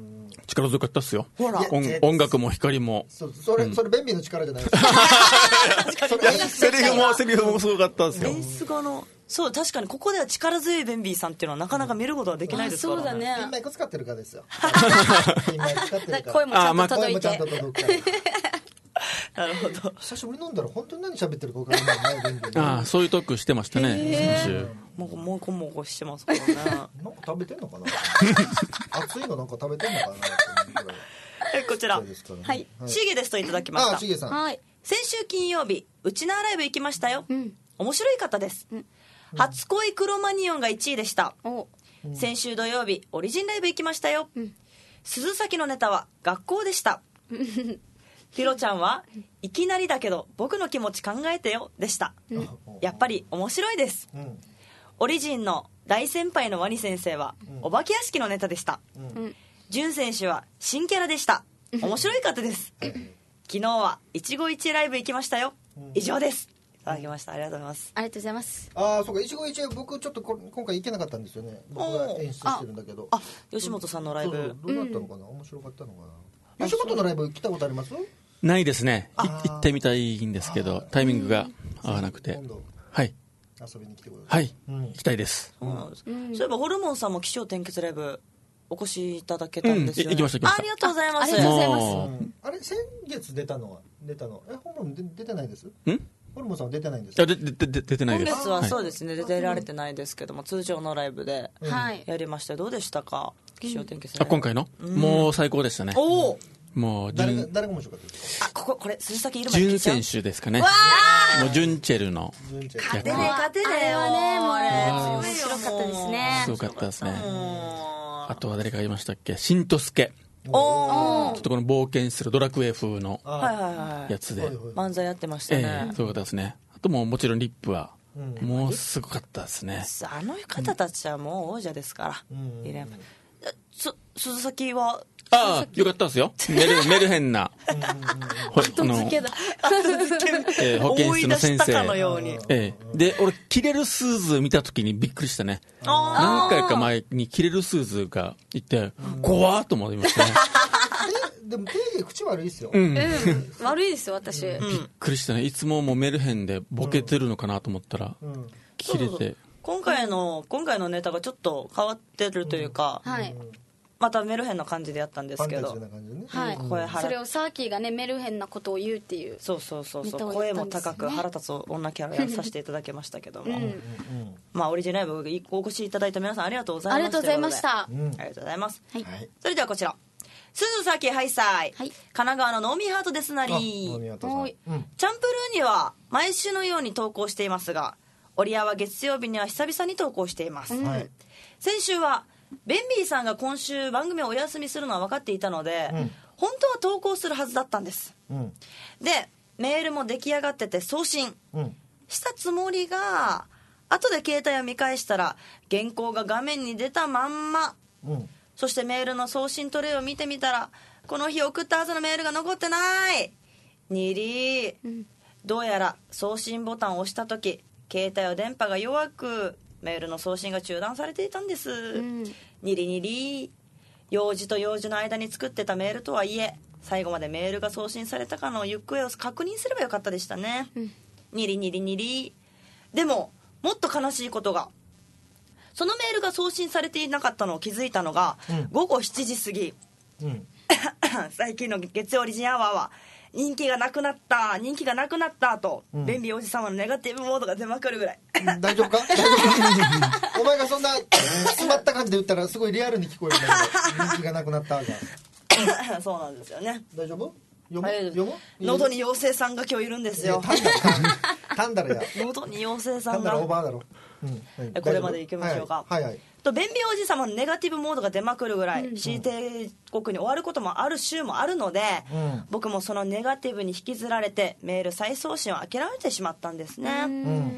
力強かったっすよ。ほら、音, 音楽も光も。 そ, それ、うん、それベンビーの力じゃないですか。 セリフもセリフもすごかったんですよ。 演出家の、そう、確かにここでは力強いベンビーさんっていうのはなかなか見ることはできないですから、ね。 そうだね。 ピンマイク使ってるからですよ。ピンマイク使ってるから。 声もちゃんと届いて。 声もちゃんと届くから。 なるほど。 久しぶりに飲んだら本当に何喋ってるか分からないね、ベンビー。 ああ、そういうトークしてましたね、先週。 もうもこもこしてますからね。 なんか食べてんのかな。熱いのなんか食べてんのかな。 こちら、 ね、 はい、シゲですといただきました。 あ、シゲさん、 はい、先週金曜日うちなーライブ行きましたよ、うん、面白い方です、うん、初恋クロマニヨンがいちいでした、うん、先週土曜日オリジンライブ行きましたよ、うん、鈴先のネタは学校でしたピロちゃんはいきなりだけど僕の気持ち考えてよでした、うん、やっぱり面白いです、うん、オリジンの大先輩のワニ先生は、うん、お化け屋敷のネタでした、うん、ジュン選手は新キャラでした。面白い方です。昨日は一期一会ライブ行きましたよ。以上です。いただきました。ありがとうございます。 ありがとうございます。 ああ、そうか、一期一会僕ちょっとこ今回行けなかったんですよね。僕が演出してるんだけど。 あ、吉本さんのライブ。 そうそう、どうだったのかな、うん、面白かったのかな。吉本のライブ来たことあります？ ないですね。行ってみたいんですけど、タイミングが合わなくて。はい。 遊びに来てください。 はい、うん、行きたいです。 そうなんです。うん、そういえばホルモンさんも起承転結ライブお越しいただけたんですよね。 うん、行きました、行きました。 ありがとうございます。 ありがとうございます。 うん、あれ先月出たのは出たの。え、ホルモン出てないです？ん？ホルモンさんは出てないんですか？ いや、ででで出てないです。 今月はそうですね、はい、出られてないですけども、通常のライブでやりました。どうでしたか？起承転結ライブ。 あ、今回の、うん、もう最高でしたね。 おお。 もう誰が誰が面白かったですか？ あ、こここれ鈴先いる前にジュン選手ですかね。 わもうジュンチェルの勝てね勝てねあれはね、もうあれ面白かったですね。 すごかったですね。あとは誰かいましたっけ？しんとすけ。 おちょっとこの冒険するドラクエ風のやつで漫才やってましたね。 ええ、そういうことですね。あとももちろんリップはもうすごかったですね。 あの方たちはもう王者ですから。す鈴先はああ、よかったですよ。メルメルヘンな後付けだ。 えー、保健室の先生。 えー、で、俺キレルスーズ見たときにびっくりしたね。何回か前にキレルスーズがいて、怖ーっと思いましたね。 でも定義口悪いですよ。 うん、悪いですよ私。びっくりしたね。いつももうメルヘンでボケてるのかなと思ったら、キレて。 今回の今回のネタがちょっと変わってるというか。 はい。 またメルヘンな感じでやったんですけど、 ね、 はい、声それをサーキーがねメルヘンなことを言うっていう、 そうそうそうそう、声も高く腹立つ女キャラやらさせていただきましたけども、うん、まあオリジナルライブお越しいただいた皆さんありがとうございました。 ありがとうございました。 ありがとうございます。 はい、 それではこちら鈴崎ハイサイ、はい、神奈川のノーミーハートですなり、 うん、 チャンプルーには毎週のように投稿していますが、オリアは月曜日には久々に投稿しています。うん、先週はベンビーさんが今週番組をお休みするのは分かっていたので、うん、本当は投稿するはずだったんです、うん、でメールも出来上がってて送信、うん、したつもりが後で携帯を見返したら原稿が画面に出たまんま、うん、そしてメールの送信トレイを見てみたらこの日送ったはずのメールが残ってないにり、うん、どうやら送信ボタンを押した時携帯は電波が弱くメールの送信が中断されていたんです、うん、にりにり用事と用事の間に作ってたメールとはいえ最後までメールが送信されたかの行方を確認すればよかったでしたね、うん、にりにりにりでももっと悲しいことがそのメールが送信されていなかったのを気づいたのが、うん、ごごしちじ過ぎ、うん、 最近の月曜オリジンアワーは人気がなくなった人気がなくなったと、うん、便利おじさまのネガティブモードが出まくるぐらい大丈夫か大丈夫かお前がそんな詰まった感じで言ったらすごいリアルに聞こえるんだけど人気がなくなったがそうなんですよね。 大丈夫読む読む喉に妖精さんが今日いるんですよ。 タンダルや喉に妖精さんがタンダルオーバーだろ、 うんはい、これまでいきましょうか。 はいはい、はいと便秘おじさまのネガティブモードが出まくるぐらい、うん、恣意帝国に終わることもある週もあるので、うん、僕もそのネガティブに引きずられてメール再送信を諦めてしまったんですね、うん、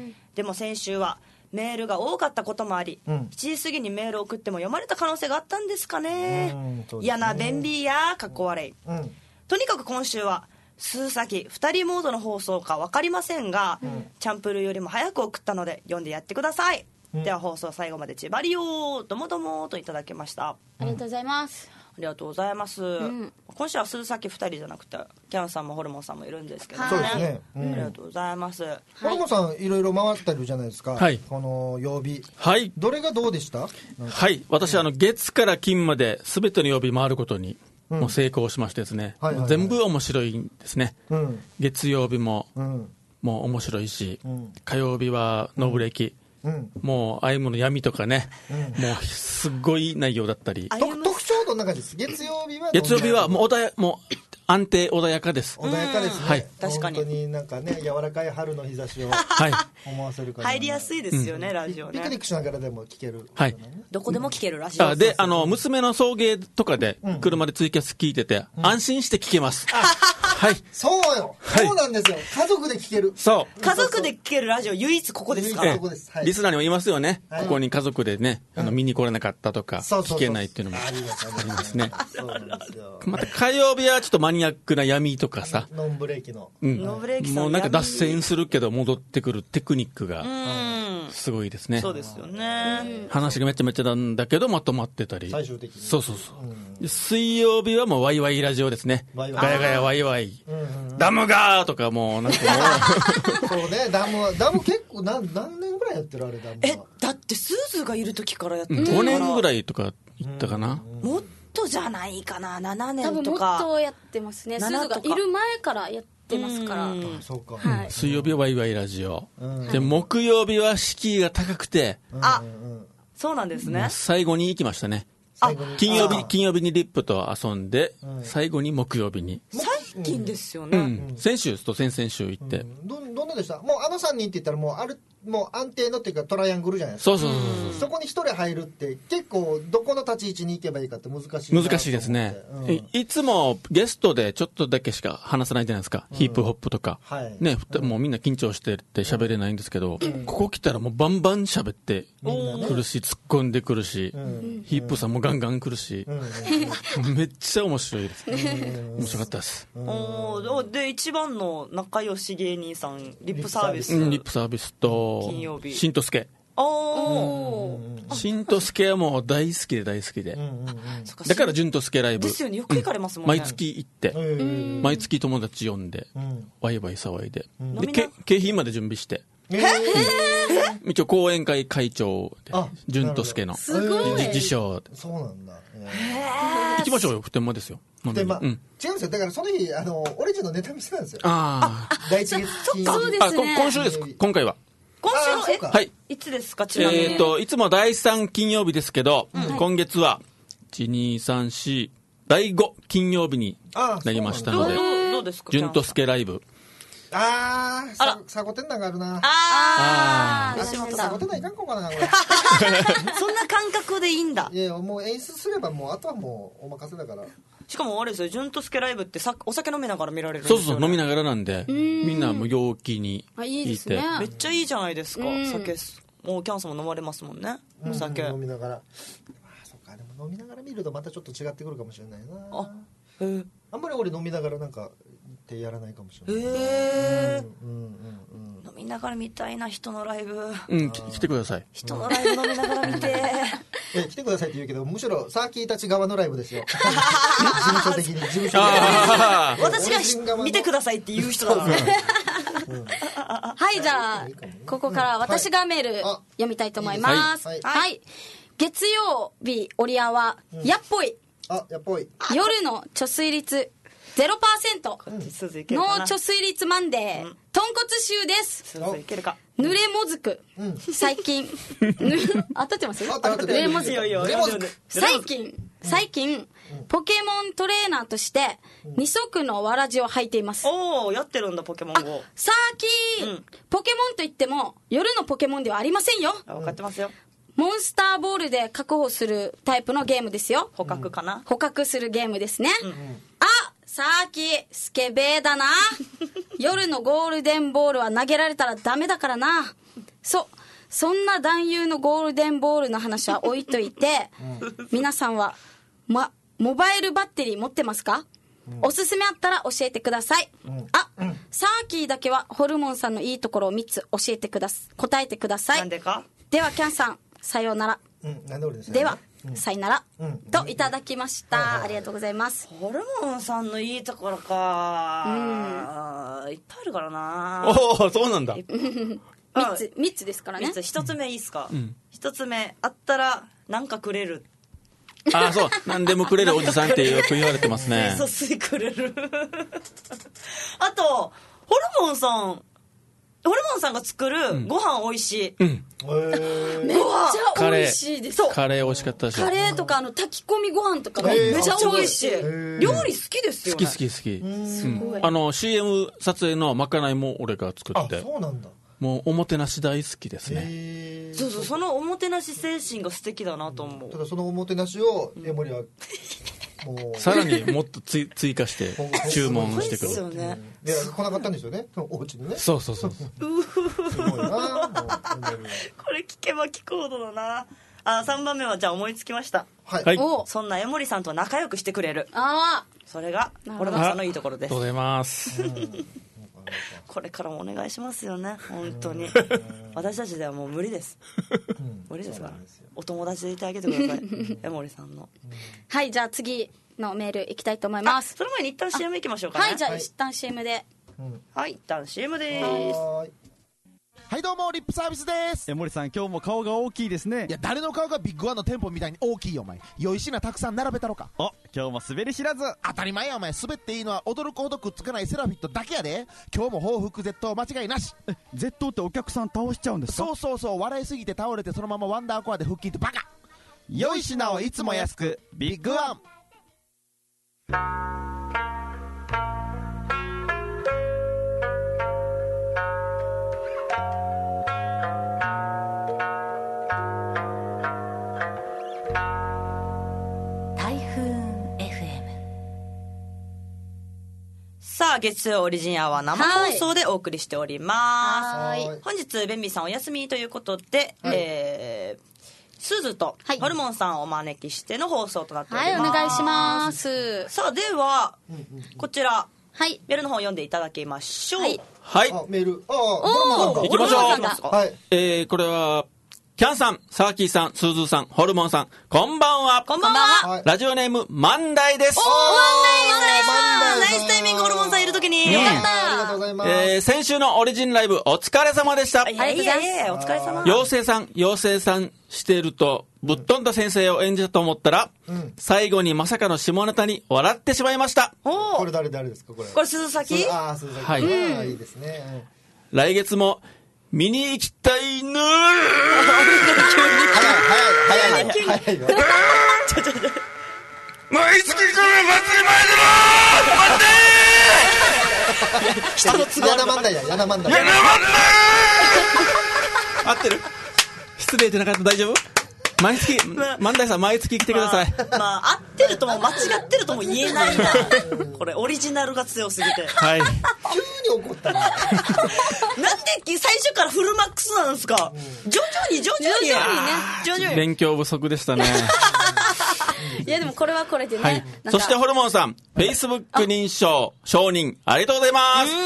でも先週はメールが多かったこともあり、うん、しちじ過ぎにメールを送っても読まれた可能性があったんですかね、うん、そうですね。嫌な便秘やかっこ悪い、うん、とにかく今週は数先ふたりモードの放送か分かりませんが、うん、チャンプルーよりも早く送ったので読んでやってください。うん、では放送最後までちばりよどもどもといただきました。 ありがとうございます。 ありがとうございます、うん、今週は数先ふたりじゃなくてキャンさんもホルモンさんもいるんですけどね。 そうですね、うん、 ありがとうございます、はい、 ホルモンさんいろいろ回ってるじゃないですか、はい、この曜日、 はい、 どれがどうでした？ はい、私、うん、あの月から金まで全ての曜日回ることにもう成功しましてですね、うんはいはいはい、全部面白いんですね、うん、月曜日も、うん、もう面白いし、うん、火曜日はノブレキ、うん、もうアイムの闇とかね、うん、もうすごい内容だったり。 特徴どんな感じです？月曜日は月曜日はもう穏やもう安定穏やかです。 穏やかですね、 はい、 確かに本当になんかね柔らかい春の日差しを思わせるから、 ね、入りやすいですよね、うん、ラジオね。 ピクニックしながらでも聞ける、 はい、 どこでも聞けるラジオ、 うん、であの娘の送迎とかで車でツイキャス聞いてて、うん、安心して聞けます、うん、はい、 そうよ、はい、そうなんですよ。家族で聞ける。 そう家族で聞けるラジオ唯一ここですから、 ここです、はい、 リスナーにもいますよね、はい、ここに家族でねあの見に来れなかったとか、うん、聞けないっていうのもありますね。そうなんですよ。また火曜日はちょっとマニアックな闇とかさ、 ノンブレーキの、 うん、ノンブレーキさんもうなんか脱線するけど戻ってくるテクニックがすごいですね。 そうですよね。 話がめちゃめちゃなんだけどまとまってたり、 最終的にそうそうそう、うん、水曜日はもうワイワイラジオですね。ガヤガヤワイワイ、うんうん、ダムガーとかもうなんかもうそうね、ダムダム結構何何年ぐらいやってるあれダムえだってスーズーがいる時からやってるから、 ごねんぐらいとか言ったかな、 うんうん、もっとじゃないかな、ななねんとか。 多分もっとやってますね。スーズがいる前からやってますから。 そうか、 はい、水曜日はワイワイラジオ、うん、で木曜日は敷居が高くて、 うん、あ、そうなんですね。 最後に行きましたね。金曜日金曜日にリップと遊んで、うん、最後に木曜日に。 最近ですよね、 うん、先週と先々週行って、うん、 ど, どんなでした？もうあのさんにんって言ったらもうあるもう安定のっていうかトライアングルじゃないですか。 そうそうそうそう、 そこに一人入るって結構どこの立ち位置に行けばいいかって難しい。 難しいですね、うん、い, いつもゲストでちょっとだけしか話さないじゃないですか、うん、ヒップホップとか、はい、ね、うん、もうみんな緊張してって喋れないんですけど、うん、ここ来たらもうバンバン喋ってくるし、突っ込んでくるし、うん、ヒップさんもガンガン来るし、うん、めっちゃ面白いですね、うん、面白かったです。 おで一番の仲良し芸人さんリップサービス、 うん、リップサービスと金曜日しんとすけ。 おー、しんとすけはもう大好きで大好きで、うんうんうん、だからじゅんとすけライブですよね。よく行かれますもんね、 うん、毎月行って、うん、毎月友達呼んで、うん、ワイワイ騒いで、うん、でけ景品まで準備して、えー、一応講演会会長でじゅんとすけの自称。 そうなんだ、 えー、 行きましょうよ。普天間ですよ。 普天間、うん、違うんですよ。だからその日あのオリジンのネタ見せたんですよ。 ああ、 第一月金曜日。 そうですね。 今週です。今回は今週のえ、 はい、 いつですか？ちなみに、 えー、といつもだいさん金曜日ですけど、うん、今月はいちにさんしだいご金曜日になりましたので、 どうですか？ じゅんとすけライブ。 あー、さサゴテンナがあるな。 あー、 足元サゴテンナいかんこかなこれそんな感覚でいいんだ。 いやもう演出すればもうあとはもうお任せだから。 しかもあれですよ、じゅんとすけライブってさお酒飲みながら見られるんですよね。 そうそう、飲みながらなんでみんなもう陽気に聞いて、いいですね、 めっちゃいいじゃないですか。酒もうキャンさんも飲まれますもんね、お酒、 うん、飲みながら。あ、そっか、でも飲みながら見るとまたちょっと違ってくるかもしれないな。 あ、へー、 あんまり俺飲みながらなんかってやらないかもしれない。 へえ、うんうんうんうん、飲みながら見たいな、人のライブ。 うん、来てください。 人のライブ飲みながら見てえ、来てくださいって言うけど、むしろサーキーたち側のライブですよ事務所的に、事務所的に私が見てくださいって言う人だな、うん、 はい、じゃあここから私がメール読みたいと思います。はい、はいはい、月曜日オリアはやっぽいあ、やっぽい。 夜の貯水率ゼロパーセント、脳貯水率マンデー、うん、豚骨臭です。 いけるか。 濡れもずく、うん、最近当たってます？濡れもずく最近最近、うん、ポケモントレーナーとして二足のわらじを履いています。 おお、やってるんだポケモンを。 さーきー、うん、ポケモンといっても夜のポケモンではありませんよ。 分かってますよ。 モンスターボールで確保するタイプのゲームですよ。 捕獲かな、 捕獲するゲームですね、うんうん、あ、さーきスケベーだな夜のゴールデンボールは投げられたらダメだからな。そそんな男優のゴールデンボールの話は置いといて、うん、皆さんは、ま、モバイルバッテリー持ってますか？うん、おすすめあったら教えてください、うん、あ、うん、サーキーだけはホルモンさんのいいところをみっつ教えてくださ答えてください。 なんでか？ ではキャンさんさようなら、 うん、なんで俺ですね、 では、うん、さよなら、うん、といただきました、うん、ありがとうございます。 ホルモンさんのいいところか、うん、いっぱいあるからな。 おお、そうなんだ。 みっつ、みっつですからね。 みっつ、ひとつめいいっすか？ひと、うん、つめあったらなんかくれる。 ああ、そう、何でもくれるおじさんってよく言われてますね。 そう、水くれるあとホルモンさんホルモンさんが作るご飯美味しい、うん、 めっちゃ美味しいです。 カレー美味しかったでしょ。 カレーとかあの炊き込みご飯とかめっちゃ美味しい。料理好きですよね。 好き好き好き。すごい。あの シーエム 撮影のまかないも俺が作って。 あ、そうなんだ。 もうおもてなし大好きですね。 そうそう、そのおもてなし精神が素敵だなと思う、うん、 ただそのおもてなしを江森はもうさらにもっとつ追加して注文してくる。 すごいですよね。 で来なかったんですよね、お家にね。 そうそうそう。すごいな。 これ聞けば聞くほどだな。あ、さんばんめはじゃあ思いつきました。 はい。 はい、 そんな江森さんと仲良くしてくれる。 ああ。 それがホルモンさんのいいところです。 ありがとうございます。 これからもお願いしますよね、本当に。私たちではもう無理です、うん、無理ですから。お友達でいてあげてください江森さんの、うん、 はい、じゃあ次のメールいきたいと思います。 その前に一旦 シーエム いきましょうかね。 はい、じゃあ一旦 シーエム で、 うん、はい、一旦 シーエム です。 はいはい、どうもリップサービスです。 江森さん、今日も顔が大きいですね。 いや、誰の顔がビッグワンの店舗みたいに大きいよお前。良い品たくさん並べたろか。 お、今日も滑り知らず。 当たり前やお前。滑っていいのは驚くほどくっつかないセラフィットだけやで。今日も報復絶倒間違いなし。 え、絶倒ってお客さん倒しちゃうんですか？ そうそうそう、笑いすぎて倒れてそのままワンダーコアで腹筋ってバカ。 良い品をいつも安く、ビッグワン。 さあ、月曜オリジンアワー生放送でお送りしております。 はい、 本日ベンビーさんお休みということで、はい、えー、スズとホルモンさんをお招きしての放送となっております。 はい、お願いします。 さあ、では、うんうんうん、こちら、 はい、 メールの方を読んでいただきましょう。 はい、はい、 あ、メール、ああ、 おー、行きましょう。 はい、 えー、これはキャンさん、サーキーさん、スーズーさん、ホルモンさん、こんばんは。 こんばんは。 はい、ラジオネーム、万代です。 おー、万代さん。ナイスタイミング、ホルモンさんいるときに。 よかった。ありがとうございます。 えー、先週のオリジンライブ、お疲れ様でした。 いやいやいや、お疲れ様。 妖精さん、妖精さんしてると、ぶっ飛んだ先生を演じたと思ったら、うん、最後にまさかの下ネタに笑ってしまいました。 これ誰誰ですかこれ。 これ鈴崎？ ああ、鈴崎。 はい。 うん、いいですね。 来月も、見に行きたいなー。 早い早い早い早い早いよ。 ちょちょちょ。毎月来る祭り前だろー。待ってー。 人の都合。ヤナマンダイや、ヤナマンダイ。 ヤナマンダイ。合ってる？失礼じゃなかった大丈夫？毎月、万代さん毎月来てください。 まあ、まあ、合ってるとも間違ってるとも言えないな。これオリジナルが強すぎて。 はい。 急に怒ったな。なんで最初からフルマックスなんですか？うん、徐々に徐々に。徐々にね。徐々に。 勉強不足でしたね。 いやでもこれはこれでね。 はい。そしてホルモンさん、Facebook 認証、承認、ありがとうございます。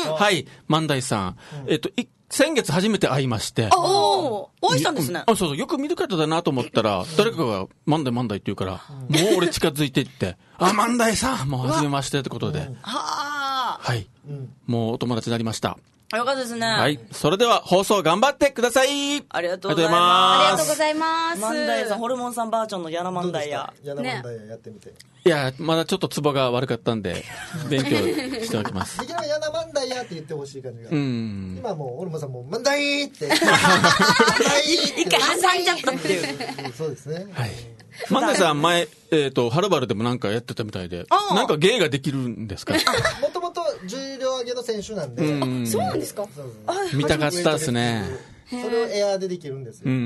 はい。万代さん、えっと、い先月初めて会いまして。 おお、お会いしたんですね。 あ、そうそう、よく見る方だなと思ったら、誰かが万代万代って言うから、もう俺近づいていって、あ、万代さん、もう初めましてってことで。はあ。 はい。もうお友達になりました。 よかったですね。 はい。それでは放送頑張ってください。 ありがとうございます。 ありがとうございます。 マンダイさん、ホルモンさんバージョンのヤナマンダイヤ。 ヤナマンダイヤやってみて。 いや、まだちょっとツボが悪かったんで、勉強しておきます。 できればヤナマンダイヤって言ってほしい感じが。 うん。 今もう、ホルモンさんも、マンダイって。マンダイ一回挟んじゃったっていう。 そうですね。 はい。マンダイさん前、えっと、はるばるでもなんかやってたみたいで、なんか芸ができるんですか？ もともと重量上げの選手なんで。 あ、そうなんですか？ 見たかったですね。 それをエアーでできるんですよ。うん。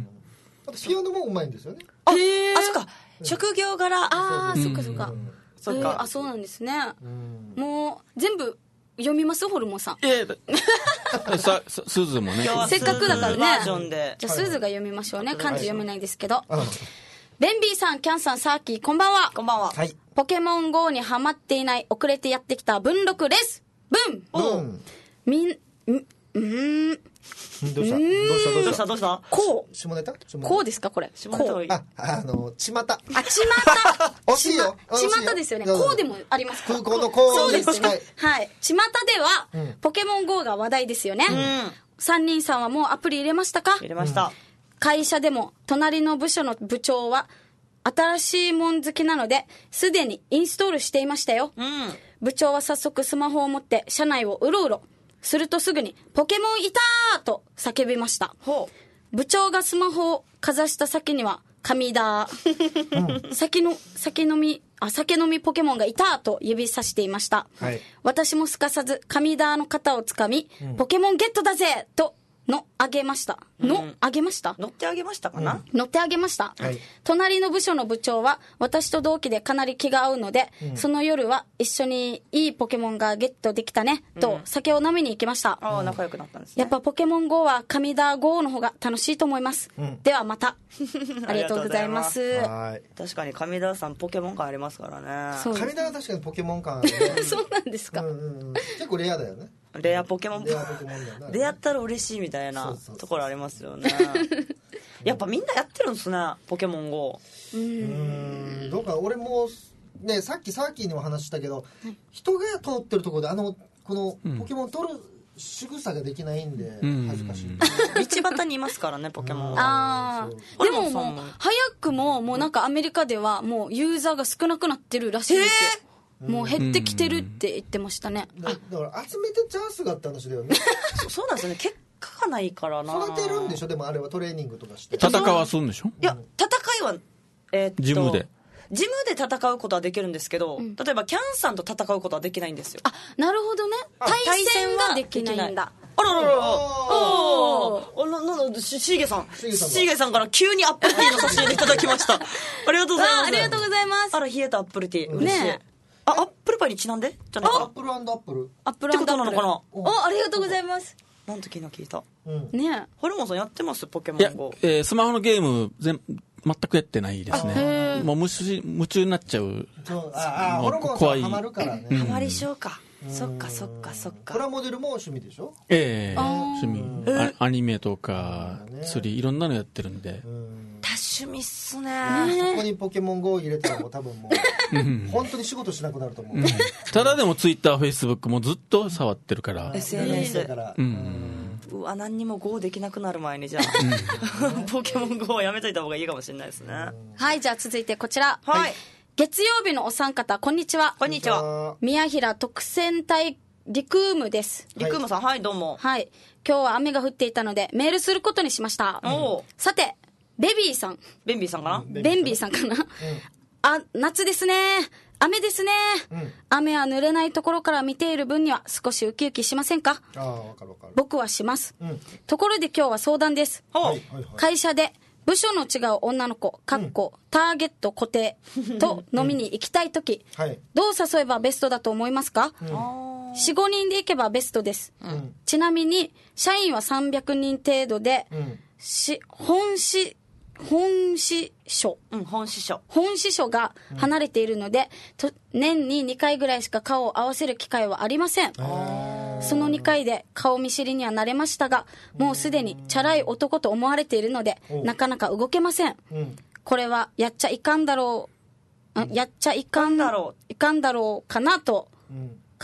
あと、ピアノもうまいんですよね。 あ、あ、そっか。職業柄。 ああ、そっかそっか。そっか。あ、そうなんですね。もう、全部、読みますホルモンさん。 ええ。さ、すずもね。 せっかくだからね。 バージョンで。 じゃあ、すずが読みましょうね。漢字読めないですけど。ベンビーさん、キャンさん、サーキー、こんばんは。 こんばんは。 はい。 ポケモン ゴー にハマっていない、遅れてやってきた文録です。文うん。 みん、ん、うんどうしたどうしたどうしたどうしたこう。 下ネタこうですかこれ。 こう。 あ、あの、ちまた。 あ、ちまた。 惜しいよ。 ちまたですよね。こうでもありますか？ 空港のこう。 そうですね。はい。ちまたでは、ポケモン ゴー が話題ですよね。三人さんはもうアプリ入れましたか？ 入れました。 会社でも、隣の部署の部長は、新しいもん好きなので、すでにインストールしていましたよ。部長は早速スマホを持って車内をうろうろ。するとすぐに、ポケモンいたーと叫びました。部長がスマホをかざした先には、神だー。先の、先飲み、あ、酒飲みポケモンがいたーと指さしていました。はい、私もすかさず、神だーの肩をつかみ、うん、ポケモンゲットだぜと、の、あげました。の、うん、あげました乗ってあげましたかな、 うん、乗ってあげました、はい。隣の部署の部長は、私と同期でかなり気が合うので、うん、その夜は一緒にいいポケモンがゲットできたね、と酒を飲みに行きました。 ああ、仲良くなったんですね。 やっぱポケモン ゴー は神田 ゴー の方が楽しいと思います。うん、ではまた。ありがとうございます。 はい。 確かに神田さんポケモン感ありますからね。 神田は確かにポケモン感あるね。 そうなんですか。 うんうんうん、結構レアだよね。 レアポケモン。 レアポケモンだよね。 出会ったら嬉しいみたいなところありますよね。やっぱみんなやってるんですね、ポケモン ゴー。 うん。どうか、俺も、ね、さっきサーキーにも話したけど、はい、人が通ってるところで、あの、このポケモン取る仕草ができないんで、恥ずかしい。 道端にいますからね、ポケモン。 ああ。でももう、早くも、もうなんかアメリカでは、もうユーザーが少なくなってるらしいですよ。もう減ってきてるって言ってましたね。 だから集めてチャンスがあった話だよね。 そうなんですよね。結果がないからな。 育てるんでしょ。でもあれはトレーニングとかして。 戦わすんでしょ。 いや、戦いは、えー、っとジムで。 ジムで戦うことはできるんですけど、うん、例えばキャンさんと戦うことはできないんですよ。 あ、なるほどね。対戦ができないんだ。 あらららら。おー。な、な、な、し、しげさん。しげさんから急にアップルティーの差し入れいただきました。ありがとうございます。 ありがとうございます。 あら、冷えたアップルティー。嬉しい。ねあ、アップルパイにちなんでじゃないかな。 アップルアップル。 アップルアップル。 ってことなのかな。 お、ありがとうございます。 なんと昨日聞いた。 うん、 ねホルモンさんやってますポケモン ゴー。 えー、スマホのゲーム全全くやってないですね。もう夢中夢中になっちゃう。 そう、ああ、ホルモンさんハマるからね。 ハマりしようか。そっかそっかそっか。 プラモデルも趣味でしょ。 ええ趣味。アニメとか釣りいろんなのやってるんで。 多趣味っすね。 そこにポケモン ゴー 入れたらもう多分もう本当に仕事しなくなると思う。 ただでもツイッター、フェイスブックもずっと触ってるから。 エスエヌエスだから。 うわ何にも ゴー できなくなる前にじゃあポケモン ゴー やめといた方がいいかもしれないですね。 はいじゃあ続いてこちら。 はい。 月曜日のお三方こんにちは。 こんにちは。 宮平特選隊リクームです。 リクームさんはいどうも。 はい今日は雨が降っていたのでメールすることにしました。 おさてベビーさんベンビーさんかなベンビーさんかな、うん、あ夏ですね雨ですね、うん、雨は濡れないところから見ている分には少しウキウキしませんか。 ああわかるわかる。 僕はします、うん、ところで今日は相談です、 はい、 会社で部署の違う女の子かっこ、うん、ターゲット固定と飲みに行きたいとき、うんはい、どう誘えばベストだと思いますか。うん、よん、ごにんで行けばベストです、うん、ちなみに社員はさんびゃくにん程度で、うん、し本市本支所、 うん、本支所本支所が離れているので、うん、と年ににかいぐらいしか顔を合わせる機会はありません。そのにかいで顔見知りにはなれましたが、もうすでにチャラい男と思われているのでなかなか動けません、うん、これはやっちゃいかんだろう、うん、やっちゃいかんだろういかんだろうかなと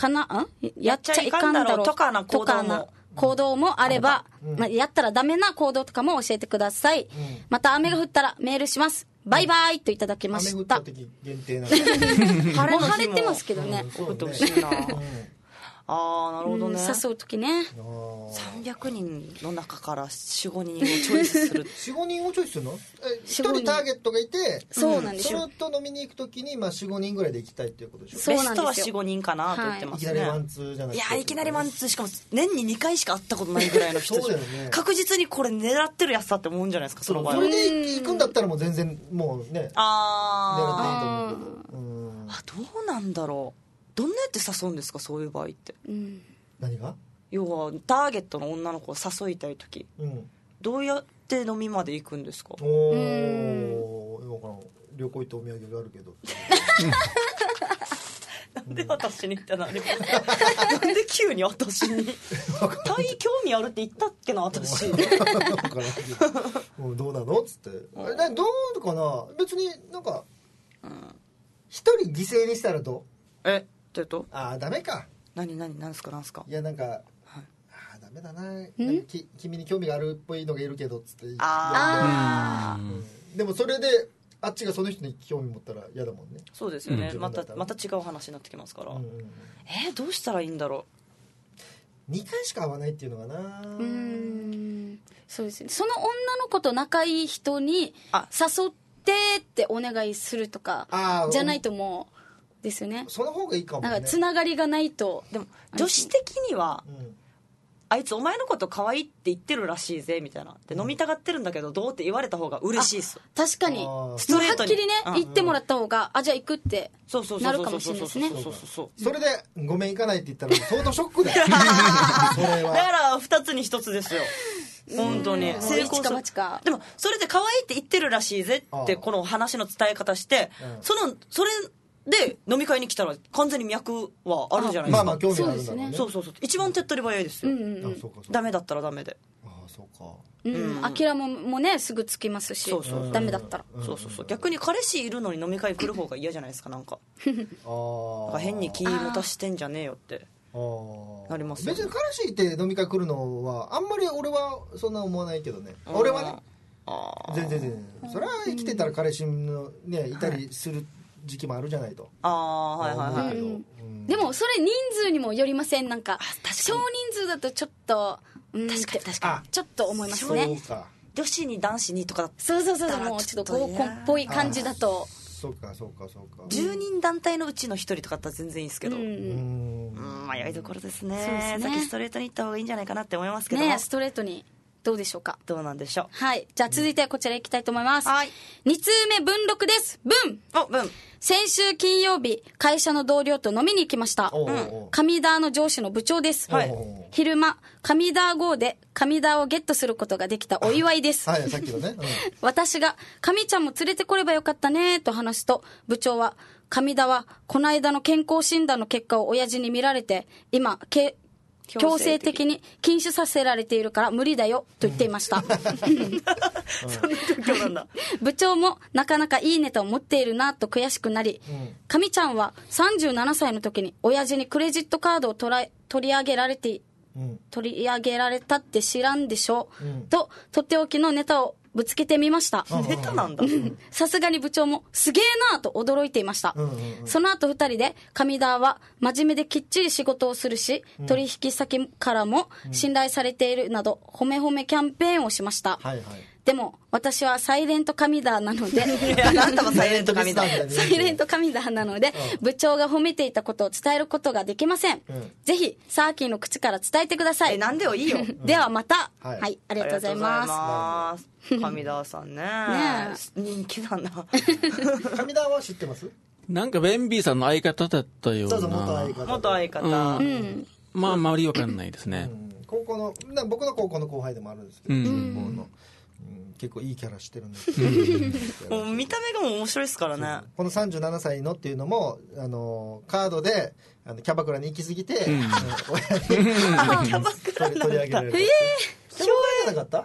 かな、んやっちゃいかんだろうとかな行動も行動もあれば、うんまあ、やったらダメな行動とかも教えてください、うん、また雨が降ったらメールします。バイバイといただきました。 雨降った時限定なのもう晴れてますけどね。 送ってほしいな。ああなるほどね、 うん、誘う時ねさんびゃくにんの中から よん,ご 人をチョイスするよん,ご 人をチョイスするの？ひとりターゲットがいてそうなんですよ。 そのと飲みに行く時に、まあ、よん,ご 人ぐらいで行きたいっていうことでしょ。 ベストは よん,ご 人かなと言ってますね、 はい、いきなりワンツーじゃない。 いやいきなりワンツーしかも年ににかいしか会ったことないぐらいの人そうだよね、 確実にこれ狙ってるやつだって思うんじゃないですか。その場合それで行くんだったらもう全然もうねあ狙っていいと思うけど、うん、 あどうなんだろう。どんなやって誘うんですかそういう場合って、うん、 何が要はターゲットの女の子を誘いたいとき、うん、どうやって飲みまで行くんですか？ おー分からん。旅行行ってお土産があるけどなんで私にってなるなんで急に私にタイ興味あるって言ったっけな私どうなのっつってどうかな。別になんか一、うん、人犠牲にしたらどうえってとああダメか。 何何何ですか何ですか。 いやなんか、はい、ああダメだな、なんかき君に興味があるっぽいのがいるけどっつってああ、 うん、でもそれであっちがその人に興味持ったら嫌だもんね。 そうですよね、うん、またまた違う話になってきますから、うんうん、えー、どうしたらいいんだろう。にかいしか会わないっていうのがな。うーんそうですね。その女の子と仲いい人に誘ってってお願いするとかじゃないともうですよね。 その方がいいかもね。 なんかつながりがないと。 でも女子的には、うん、あいつお前のこと可愛いって言ってるらしいぜみたいなで、うん、飲みたがってるんだけどどうって言われた方が嬉しいっす。 確かにストレートにはっきりね、うん、言ってもらった方があじゃあ行くってなるかもしれないですね。 それでごめん行かないって言ったら相当ショックだよそれはだからふたつにひとつですよ本当に。 成功するか。 でもそれで可愛いって言ってるらしいぜってこの話の伝え方して、うん、そのそれで飲み会に来たら完全に脈はあるじゃないですか。 まあまあ興味あるんだろうね。 そうそうそう一番手っ取り早いですよ、うんうんうん、ダメだったらダメで。 ああそうか。 うんうん、諦めもねすぐつきますし。そうそうダメだったら、 うん、そうそうそう逆に彼氏いるのに飲み会来る方が嫌じゃないですか。なんかあ変に気持たしてんじゃねえよってなりますよ、ね、 別に彼氏いて飲み会来るのはあんまり俺はそんな思わないけどね。俺はねあ全然全然それは生きてたら彼氏の、ね、いたりする時期もあるじゃないと。 ああはいはいはい、 うんうん、でもそれ人数にもよりません。なんか少人数だとちょっと、うん、確かに確かにちょっと思いますね。 そうか女子に男子にとかだったそうそうそうもうちょっと合コンっぽい感じだとそうかそうかそうかじゅうにん団体のうちのひとりとかだったら全然いいですけど、うんうんうん迷いどころですね。そうですね。先ストレートに行った方がいいんじゃないかなって思いますけどね。ストレートにどうでしょうか。 どうなんでしょう。 はいじゃあ続いてこちら行きたいと思います、うん、はいに通目文録です。文お文先週金曜日会社の同僚と飲みに行きました。上田の上司の部長です、はい、昼間上田号で上田をゲットすることができたお祝いです。 はいさっきのね、うん、 私が上ちゃんも連れてこればよかったねと話すと部長は上田はこの間の健康診断の結果を親父に見られて今け強制的に禁酒させられているから無理だよと言っていました、うん、 そんな状況なんだ部長もなかなかいいネタを持っているなと悔しくなり、うん、上ちゃんはさんじゅうななさいの時に親父にクレジットカードを取ら取り上げられて、うん、取り上げられたって知らんでしょう、うん、ととっておきのネタをぶつけてみました。 ネタなんだ。 さすがに部長もすげえなと驚いていました、うんうんうん、その後ふたりで上田は真面目できっちり仕事をするし、うん、取引先からも信頼されているなど褒め褒めキャンペーンをしました、はいはい、でも私はサイレント上田なのであなたもサイレント上田サイレント上田なので、うん、部長が褒めていたことを伝えることができません、うん、ぜひサーキーの口から伝えてください。 えなんでよいいよではまた、 うん、 はいありがとうございます。 上田さん ね, ね人気だな上田は知ってます？ なんかベンビーさんの相方だったような。 そうそう元相方元相方、 うんうん、まああまり分かんないですね、うん、 高校の僕の高校の後輩でもあるんですけど、うんうんのうん、結構いいキャラしてるんですけどもう見た目がもう面白いですからね。 このさんじゅうななさいのっていうのもあのカードであのキャバクラに行き過ぎて、うん、親にキャバクラ取り上げられた。えー、 しょうがなかった？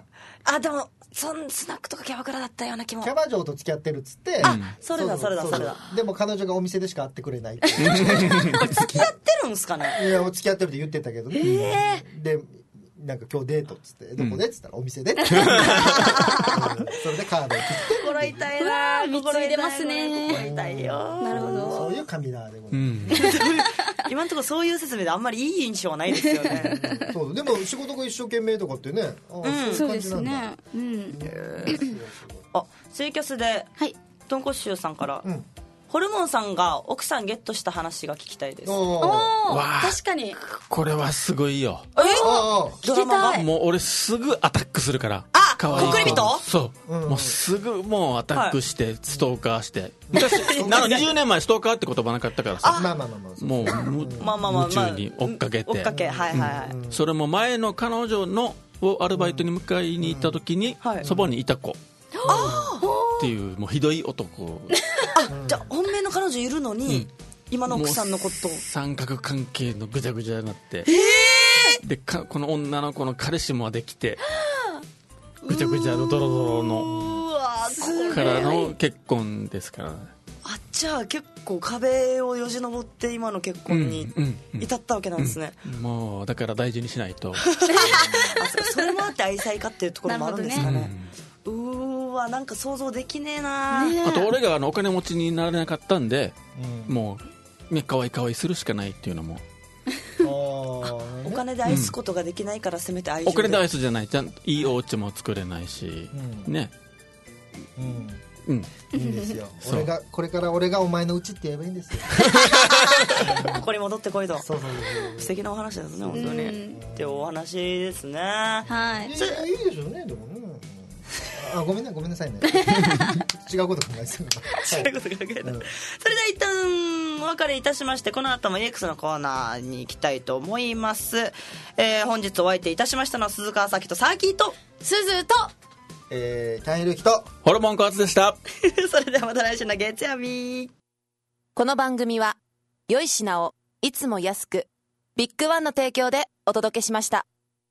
あでもそんスナックとかキャバクラだったような気も。 キャバ嬢と付き合ってるっつって、 あそれだそれだそれだ。 でも彼女がお店でしか会ってくれないってこれ付き合ってるんすかね。 いや付き合ってるって言ってたけどね、 えー、 でなんか今日デートっつってどこでっつったらお店で、うん、それでカードを切ってもらいたいな。 貢いでますね。 もらいたいよ。 なるほど。 そういうカミラーでございます、 うん、今のところそういう説明であんまりいい印象はないですよね。 そうでも仕事が一生懸命とかってね、あ、うん、そういう感じなんだ。 そうですね、うん、 あツイキャスで、はい、トンコッシュさんから、うん、ホルモンさんが奥さんゲットした話が聞きたいです。 おー確かにこれはすごいよ。 え聞きたい。 もう俺すぐアタックするから。 あかわいい国人そう、うん、もうすぐもうアタックしてストーカーして、昔あのにじゅうねんまえストーカーって言葉なかったからさ、 まあまあまあまあもう夢中に追っかけて、 追っかけはいはいはい、 うん、それも前の彼女のをアルバイトに迎えに行った時に、うんはい、そばにいた子っていうもうひどい男。 あじゃあ本命の彼女いるのに、うん、今の奥さんのこと三角関係のぐちゃぐちゃになって、 えー、 でかこの女の子の彼氏もできてぐちゃぐちゃのドロドロのからの結婚ですから、ね、 あじゃあ結構壁をよじ登って今の結婚に至ったわけなんですね、 うんうんうん、もうだから大事にしないと。 あ そ, それもあって愛妻家っていうところもあるんですかね。うーわなんか想像できねえな、ね、 あと俺があのお金持ちになれなかったんで、うん、もう、ね、かわいかわいするしかないっていうのもお金で愛すことができないからせめて愛情で、 お金で愛すじゃないちゃんいいお家も作れないし、うん、ねうん、うん、いいですよ。俺がこれから俺がお前のうちって言えばいいんですよ。 ここに戻ってこいと。そうそうそう素敵なお話ですね本当にってお話ですね。 はいいいでしょうねでもね。あごめんなごめんなさいね。違うこと考えてた。違うこと考えた。うん、それでは一旦お別れいたしましてこの後も イーエックス のコーナーに行きたいと思います。えー、本日お相手いたしましたのは鈴川咲とサーキーとすずとえー、タイルキとホルモンコーツでした。 それではまた来週の月曜日。 この番組は良い品をいつも安くビッグワンの提供でお届けしました。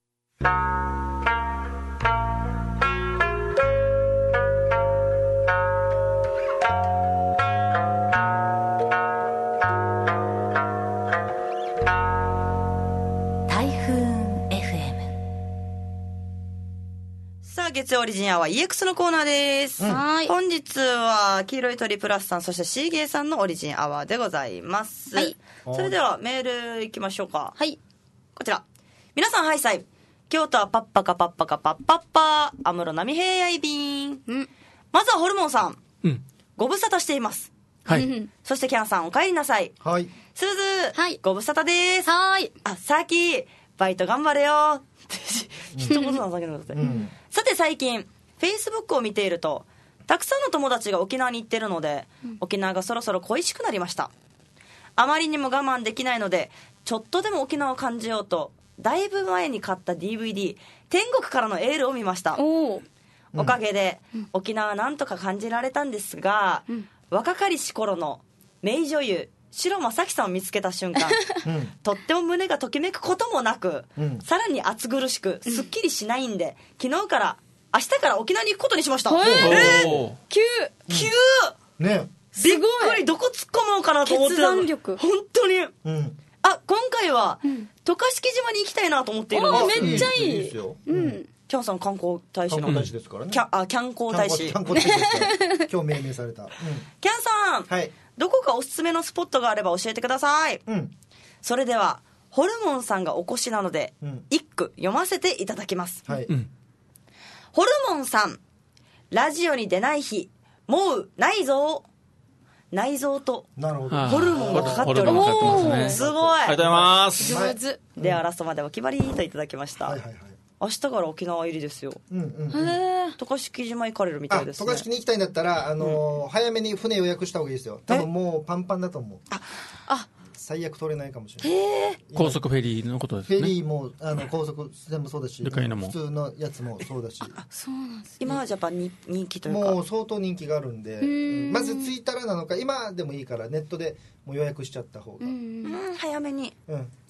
月曜オリジンアワー イーエックス のコーナーです、うん、本日は黄色い鳥プラスさんそしてシーゲーさんのオリジンアワーでございます、はい、それではメールいきましょうか。 はいこちら皆さんハイサイ京都はパッパカパッパカパッパッパ安室奈美平愛便、うん、まずはホルモンさん、うん、ご無沙汰しています。 はい。 そしてキャンさんお帰りなさい。 はい。 すず、 はい、 ご無沙汰です。 はい。 あ、さっきバイト頑張れよ。一言なんだけど、うん、さて最近 Facebook を見ているとたくさんの友達が沖縄に行ってるので、うん、沖縄がそろそろ恋しくなりました。あまりにも我慢できないのでちょっとでも沖縄を感じようとだいぶ前に買った ディーブイディー 天国からのエールを見ました。 お, おかげで、うん、沖縄なんとか感じられたんですが、うん、若かりし頃の名女優白間咲さんを見つけた瞬間、うん、とっても胸がときめくこともなく、うん、さらに暑苦しくすっきりしないんで、うん、昨日から明日から沖縄に行くことにしました。 えー、急急、 うん、ねびっくりどこ突っ込もうかなと思ってた。 決断力本当に、 うん、 あ今回は、うん、渡嘉敷島に行きたいなと思っているんです。 めっちゃいい、 いいですよ、 うん、 キャンさん観光大使の観光大使ですからね。 キャあキャン光大使キャン光大使ですから今日命名された、うん、 キャンさん、 はい、 どこかおすすめのスポットがあれば教えてください、 うん、 それではホルモンさんがお越しなので、うん、一句読ませていただきます、 はい、うん、 ホルモンさんラジオに出ない日もうないぞ。内臓とホルモンがかかっております、ね、すごいありがとうございます。 上手、うん、ではラストまでお決まりといただきました、 はいはいはい、 明日から沖縄入りですよ、 うんうんうん、へ渡嘉敷島行かれるみたいですね。 渡嘉敷に行きたいんだったら、あのーうん、早めに船予約した方がいいですよ。多分もうパンパンだと思う。 ああ最悪取れないかもしれない。 へ高速フェリーのことですね。 フェリーもあの高速全部そうだし普通のやつもそうだしあそうなんです、ね、今はジャパンに人気というかもう相当人気があるんで、んまず着いたらなのか今でもいいからネットでもう予約しちゃった方が、 うん早めに、 うん、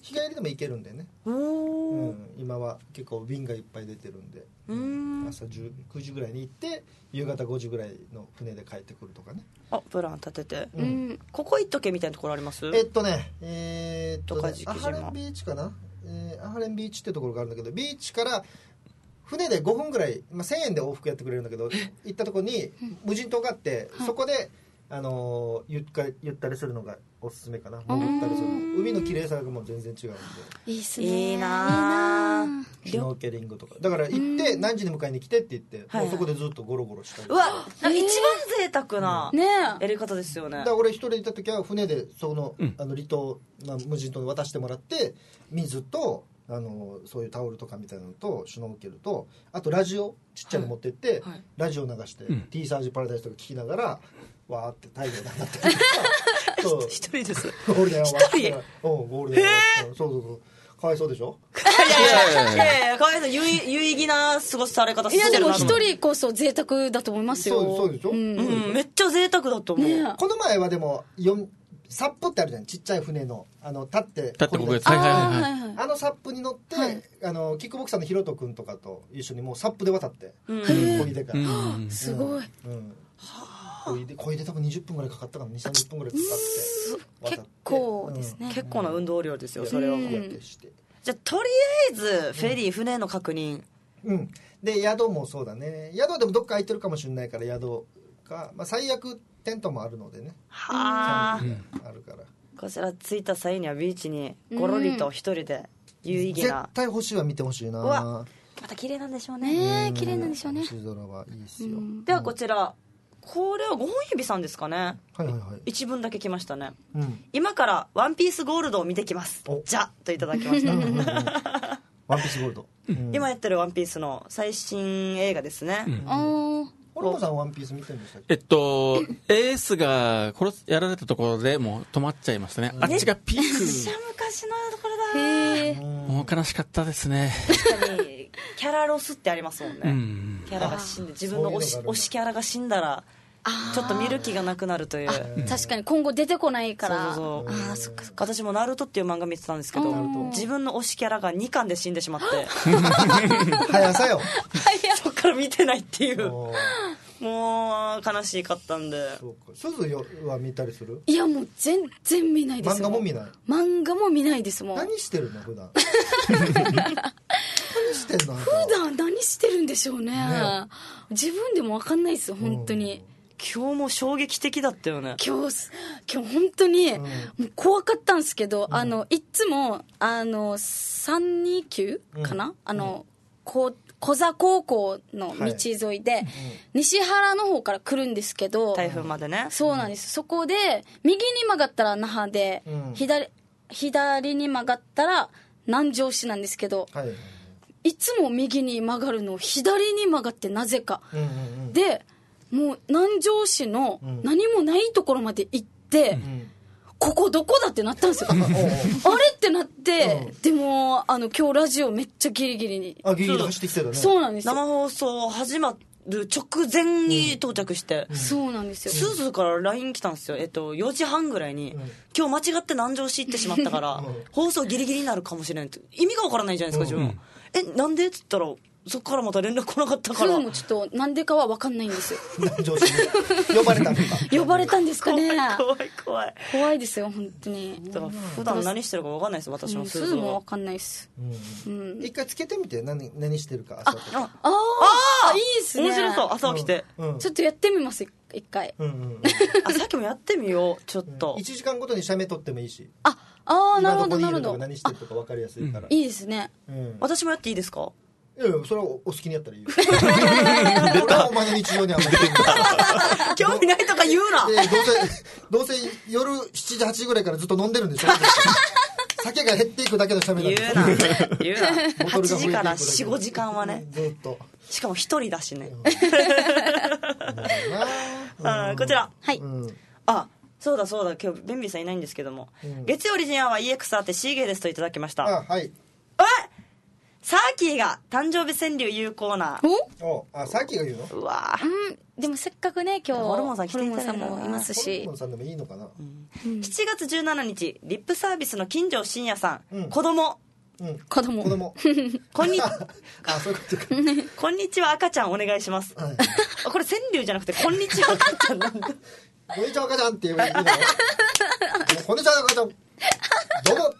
日帰りでも行けるんでね、うん、今は結構便がいっぱい出てるんで、うん、朝じゅうくじぐらいに行って夕方ごじぐらいの船で帰ってくるとかね。 あ、プラン立てて、うん、ここ行っとけみたいなところあります？ えっとねえー、っとねアハレンビーチかな、えー、アハレンビーチってところがあるんだけど、ビーチから船でごふんぐらい、まあ、せんえんで往復やってくれるんだけど行ったところに無人島があって、そこであのー、ゆったゆったりするのがおすすめかな。潜ったりするの、海の綺麗さがもう全然違うんでいいっすね。 いいなシュノーケリングとかだから行って何時に迎えに来てって言って、もうそこでずっとゴロゴロしたり、 うわ、一番贅沢なやり方ですよね。 だから俺一人でいた時は船でその、うん、あの離島、まあ、無人島に渡してもらって水とあのそういうタオルとかみたいなのとシュノーケルとあとラジオちっちゃいの持ってって、はいはい、ラジオ流して、うん、T サージパラダイスとか聞きながらわーって太陽になって一人ですゴールデンは一人うんゴールデンはそうそうそうかわいそうでしょ。 いやいやいやいやかわいそう、有意有意義な過ごされ方してるな。 いやでも一人こそ贅沢だと思いますよ。 そうそうでしょ、うんうん、めっちゃ贅沢だと思う、ね、 この前はでもよサップってあるじゃん、ちっちゃい船のあの立って立ってこぐやつ、はいはいはいはい、 あのサップに乗って、はい、あのキックボクサーのヒロト君とかと一緒にもうサップで渡って、うん、漕いでから、 うん、すごい、 うんうん、漕いで漕いで多分にじゅっぷんぐらいかかったかな、にじゅうさんじゅっぷんぐらいかかって結構ですね、 うん、結構な運動量ですよそれは、うん、じゃあとりあえずフェリー、うん、船の確認、 うん、で宿もそうだね、宿でもどっか空いてるかもしれないから宿か、まあ、最悪テントもあるのでね、 はあ、 あるからこちら着いた際にはビーチにゴロリと一人で有意義な、 絶対星は見てほしいな。 うわまた綺麗なんでしょうね。 ね綺麗なんでしょうね。 星空はいいですよ、うん、 ではこちらこれはごほん指さんですかね、 はいはいはい、 一文だけ来ましたね、 うん、 今からワンピースゴールドを見てきますじゃといただきましたワンピースゴールド、 うん、今やってるワンピースの最新映画ですね、うん、 あ堀本さんワンピース見てるんでしたっけ？ えっとエースが殺すやられたところでもう止まっちゃいましたね、うん、あっちがピーク、めっちゃ昔のところだ。へー、もう悲しかったですね。 確かにキャラロスってありますもんね、うん、キャラが死んで自分の推し、推しキャラが死んだらちょっと見る気がなくなるという。 確かに今後出てこないから。 そうそうそう、あそっかそっか。私もナルトっていう漫画見てたんですけど、自分の推しキャラがにかんで死んでしまって早さよそっから見てないっていうもう悲しかったんで。 すずは見たりする？ いやもう全然見ないです。 漫画も見ない？ 漫画も見ないですもん。 何してるの普段何してんの？ 普段何してるんでしょう ね, ね自分でも分かんないです本当に、うん今日も衝撃的だったよね。 今日今日本当に、うん、もう怖かったんですけど、うん、あのいつもあのさんにきゅうかな、うん、あのこ小座高校の道沿いで、はいうん、西原の方から来るんですけど、 台風までね。 そうなんです。そこで右に曲がったら那覇で、うん、左左に曲がったら南城市なんですけど、はい、いつも右に曲がるのを左に曲がってなぜか、うんうんうん、でもう南城市の何もないところまで行って、うん、ここどこだってなったんですよあれってなって、うん、でもあの今日ラジオめっちゃギリギリにあギリギリ走ってきてたね。 そうなんですよ。 生放送始まる直前に到着して、 うん、そうなんですよ。 スーズから ライン 来たんですよ、えっと、よじはんぐらいに、うん、今日間違って南城市行ってしまったから、うん、放送ギリギリになるかもしれないって意味がわからないじゃないですか、うん、自分、うん、えなんでって言ったらそこからまた連絡来なかったから。 それもちょっとなんでかは分かんないんですよ上司に呼ばれたんですか呼ばれたんですかね。 怖い怖い怖いですよ本当に。 だから普段何してるか分かんないです私も。 すぐも分かんないです、 うんうん、一回つけてみて 何, 何してるか朝とか。あああいいですね。 面白そう朝起きて、 うんうん、ちょっとやってみます一回、うんうん、 あさっきもやってみようちょっと、 うん、いちじかんごとに写メ撮ってもいいし。 ああなるほどなるほど。 何してるとか分かりやすいから、 いいですね、 うん、私もやっていいですか？ いやいやそれはお好きにやったらいいよ俺はお前の日常にはもう興味ないとか言うなどうせどうせ夜しちじはちじぐらいからずっと飲んでるんでしょ酒が減っていくだけのしゃべり言うな言うなはちじからよん、ごじかんはねずっとしかも一人だしね、うん、あこちらはい、うん、あそうだそうだ今日ベンビーさんいないんですけども、うん、月曜リジンアは イーエックス あって シーゲーですといただきました。 あはい。 えサーキーが誕生日川柳言うコーナー。 おあサーキーが言うの？ うわ、うん、 でもせっかくね今日ホルモンさん来ていただいたホルモンさんもいますし、 ホルモンさんでもいいのかな、 うん、しちがつじゅうしちにちリップサービスの金城信也さん、うん、子供うん、 子供子供こんにあそういうことかこんにちは赤ちゃんお願いします、はい、これ川柳じゃなくてこんにちは赤ちゃんなんだこんにちは赤ちゃんって言えばいいのこんにちは赤ちゃんどうも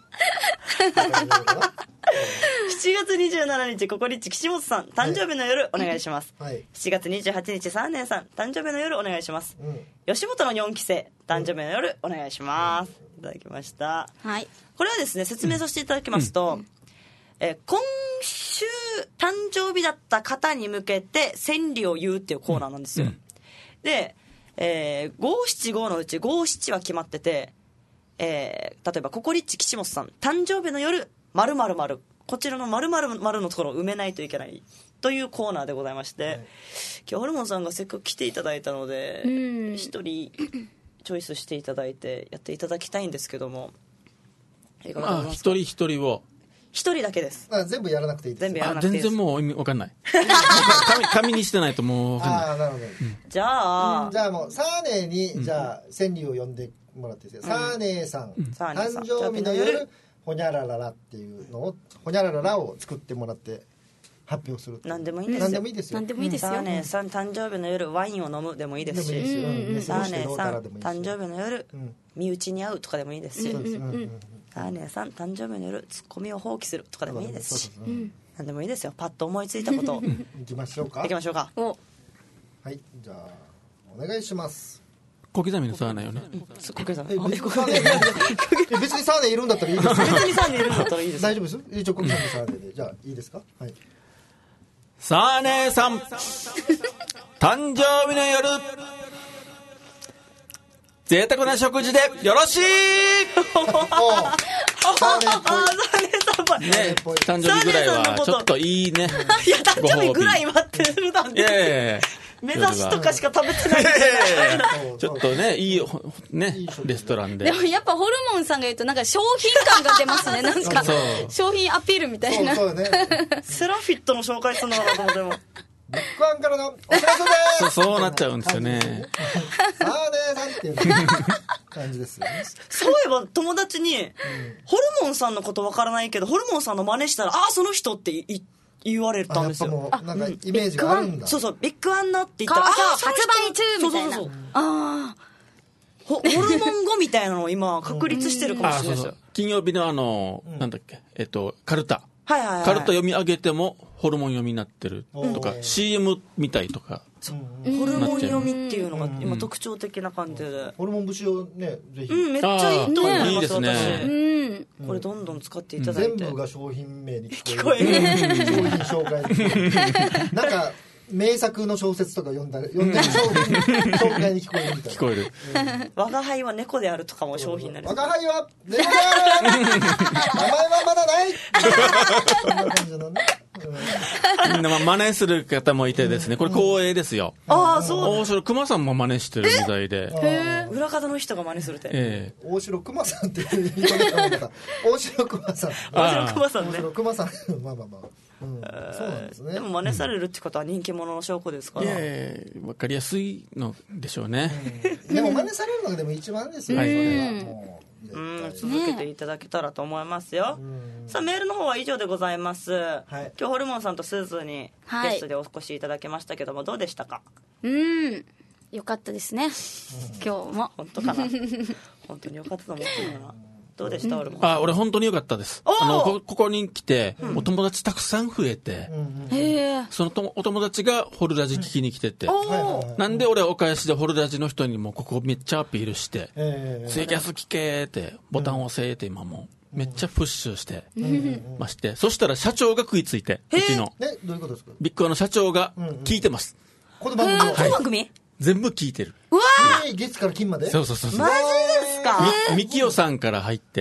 しちがつにじゅうしちにちココリッチ岸本さん誕生日の夜お願いします、はい、しちがつにじゅうはちにちサーネーさん誕生日の夜お願いします、うん、吉本のよんき生誕生日の夜お願いします、うん、いただきました、はい、これはですね説明させていただきますと、うんえー、今週誕生日だった方に向けて川柳を言うっていうコーナーなんですよ、うん、で、えー、ごしちごのうちごしちは決まってて、えー、例えばココリッチ岸本さん誕生日の夜〇〇〇こちらの〇〇〇のところを埋めないといけないというコーナーでございまして、はい、今日ホルモンさんがせっかく来ていただいたので一人チョイスしていただいてやっていただきたいんですけども、 まあ一人一人を一人だけです。 あ全部やらなくていいです。 全部やらなくていいです。 全然もう意味分かんない紙, 紙にしてないともう分かんない。 あなるほど、うん、 じゃあ、 うん、じゃあもうサーネーに、うん、じゃあ川柳を読んでもらっていいですか、うん、サーネーさん、うん、誕生日の夜ほにゃらららっていうのをほにゃらららを作ってもらって発表する。 何でもいいですよ。 何でもいいですよ。 何でもいいですよ。 サーネーさん誕生日の夜ワインを飲むでもいいですし、サーネーさん誕生日の夜、うん、身内に会うとかでもいいですし、うんうんうんサーネーさん誕生日の夜ツッコミを放棄するとかでもいいですし、うん、何でもいいですよ。パッと思いついたことをいきましょうか。 いきましょうか。 はいじゃあお願いします。 小刻みのサーネーよね。 小刻み別にサーネー別にサーネーいるんだったらいいです。 別にサーネーいるんだったらいいです。 大丈夫です。一応小刻みのサーネーでじゃあいいですか。はい。 サーネーさん誕生日の夜贅沢な食事でよろしいサーネーっぽいね、誕生日ぐらいはちょっといいね。 いや誕生日ぐらいはってるなんで、いやいやいや目指しとかしか食べてないちょっとねいいねレストランで。 でもやっぱホルモンさんが言うとなんか商品感が出ますね。なんか商品アピールみたいな。 そうそうねセラフィットの紹介するのかなと思ってもビッグワンからのお知らせでーす。そうそうなっちゃうんですよね。 サーネーさんっていう感じですよね。 そういえば友達に、うん、ホルモンさんのことわからないけどホルモンさんの真似したらああその人ってい言われたんですよ。 やっぱもうなんかイメージがあるんだ。 そうそうビッグワンのって言ったらああ発売中みたいな。 そうそうそうああホルモン語みたいなのを今確立してるかもしれないですよ。 金曜日のあの、うん、なんだっけえっとカルタ。 はいはいはい、 カルタ読み上げてもホルモン読みになってるとか シーエム みたいとか、 うん、ホルモン読みっていうのが今特徴的な感じで、うん、 ホルモン節をねぜひ、 うん、めっちゃいいと思います。 いいですね、 うん、これどんどん使っていただいて、 全部が商品名に聞こえる商品紹介なんか名作の小説とか読んだ読んだ商品紹介に聞こえるみたいな。 聞こえる、 うん、我が輩は猫であるとかも商品になる。 我が輩は猫である名前はまだないそんな感じのね、 うん、みんな真似する方もいてですね、これ光栄ですよ、 うん、ああそう。 大城熊さんも真似してるみたいで、 へ裏方の人が真似するって、 えー、 大城熊さんって言い方が大城熊さん大城熊さんね。 大城熊さんまあまあまあうん、そうなんですね。 でも真似されるってことは人気者の証拠ですから、 うん、いやいや分かりやすいのでしょうね、 うん、でも真似されるのがでも一番ですよね、それはもううん続けていただけたらと思いますよ、うん、さあメールの方は以上でございます、はい、今日ホルモンさんとスーズーにゲストでお越しいただきましたけども、どうでしたか？ うんよかったですね、うん、今日も本当かな本当によかったと思ってるな。どうでした？俺もあ俺本当に良かったです。あの こ, ここに来て、うん、お友達たくさん増えて、うん、そのとお友達がホルラジ聞きに来てて、うん、なんで俺お返しでホルラジの人にもここめっちゃアピールして「ツイキャス聞け」ってボタン押せって今もめっちゃプッシュしてまして、そしたら社長が食いついて、うちのビッグワンの社長が聞いてます。 この番組、 この番組全部聞いてる。 うわー月から金まで。 そうそうそうそう。 マジですか？ みみきよさんから入って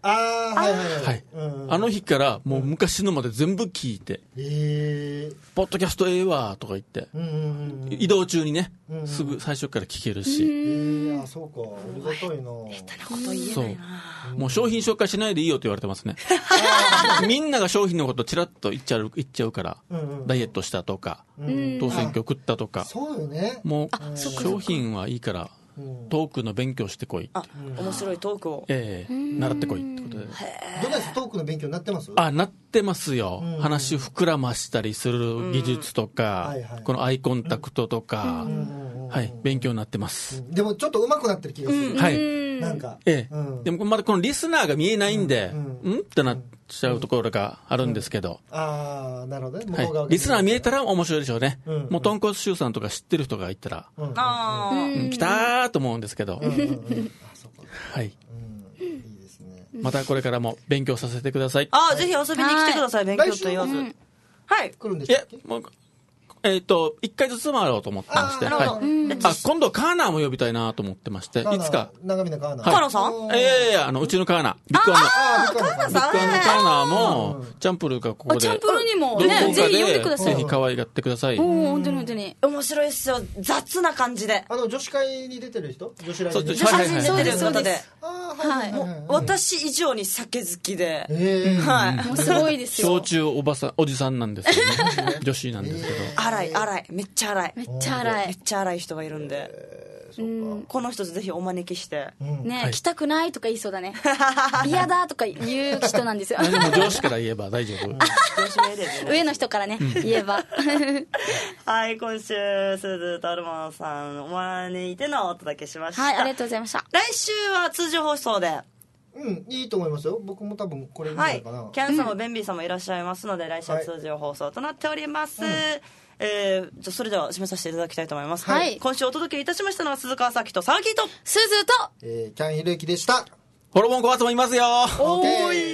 ああ、はいはいはい。 はい。あの日からもう昔のまで全部聞いて、 えー、 ポッドキャストええわとか言って、 うんうんうん、 移動中にね、うんうん、すぐ最初から聞けるし。えー、あ、そうか。ありがたいな。 下手なこと言えないな。 そう。もう商品紹介しないでいいよって言われてますね。みんなが商品のことちらっと言っちゃう、言っちゃうから、うんうん、ダイエットしたとか、うん、当選挙食ったとか。 そうよね。 もう商品はいいから、トークの勉強してこい。 あ、面白いトークを。 ええー、習ってこいってことで。 どうですトークの勉強になってます？ あ、なってますよ。話膨らましたりする技術とか、はいはい、このアイコンタクトとか、はい、勉強になってます。 でもちょっと上手くなってる気がする。 はい。なんか。ええ、うん。でもまだこのリスナーが見えないんで、うん、うん、ってなっちゃうところがあるんですけど。 うん、ああ、なるほどね。 はい。リスナー見えたら面白いでしょうね。うん、もう豚骨臭さんとか知ってる人がいたら、うん、ああ、うん、来たーと思うんですけど。うんうんうん、はい。うん、いいですね。またこれからも勉強させてください。 ああ、ぜひ遊びに来てください。勉強と言わず。はい。 来るんでしたっけ？もうえっ、ー、と、一回ずつ回ろうと思ってまして。あ、はい、あ、今度カーナーも呼びたいなと思ってまして。いつか。 長見のカーナー。 はい、カーナーさん？ ええいや、あの、うちのカーナー。ビッグワンの。 ああ、カーナーさん。 ビッグワンのカーナーも、チャンプルーがここで。 チャンプルーにもね、ぜひ呼んでください。 ぜひ可愛がってください。 うん、本当に本当に。 面白いっすよ。雑な感じで。 あの、女子会に出てる人？女子ライブ。 女子会に出てる方で。 はい。 もう、私以上に酒好きで。 はい。もうすごいですよ。 焼酎おばさん、おじさんなんですけどね。女子なんですけど。 荒い、荒い。めっちゃ荒い。 めっちゃ荒い。 めっちゃ荒い人がいるんで。うん、この人ぜひお招きして。 ね、はい、来たくないとか言いそうだね。嫌だとか言う人なんですよ。 でも上司から言えば大丈夫。 上司命令で、ね、 上の人からね、言えば。 はい、今週、すずとアルモンさんお招いてのお届けしました。 はい、ありがとうございました。 来週は通常放送で。 うん、いいと思いますよ。僕も多分これ見ないかな。 はい、キャンさんもベンビーさんもいらっしゃいますので、来週は通常放送となっております。はい、うん、えー、じゃそれでは締めさせていただきたいと思います。はい。今週お届けいたしましたのは鈴川咲と沢木とすずと、 えー、キャンひろゆきでした。 ホルモン小松もいますよ。 おーい。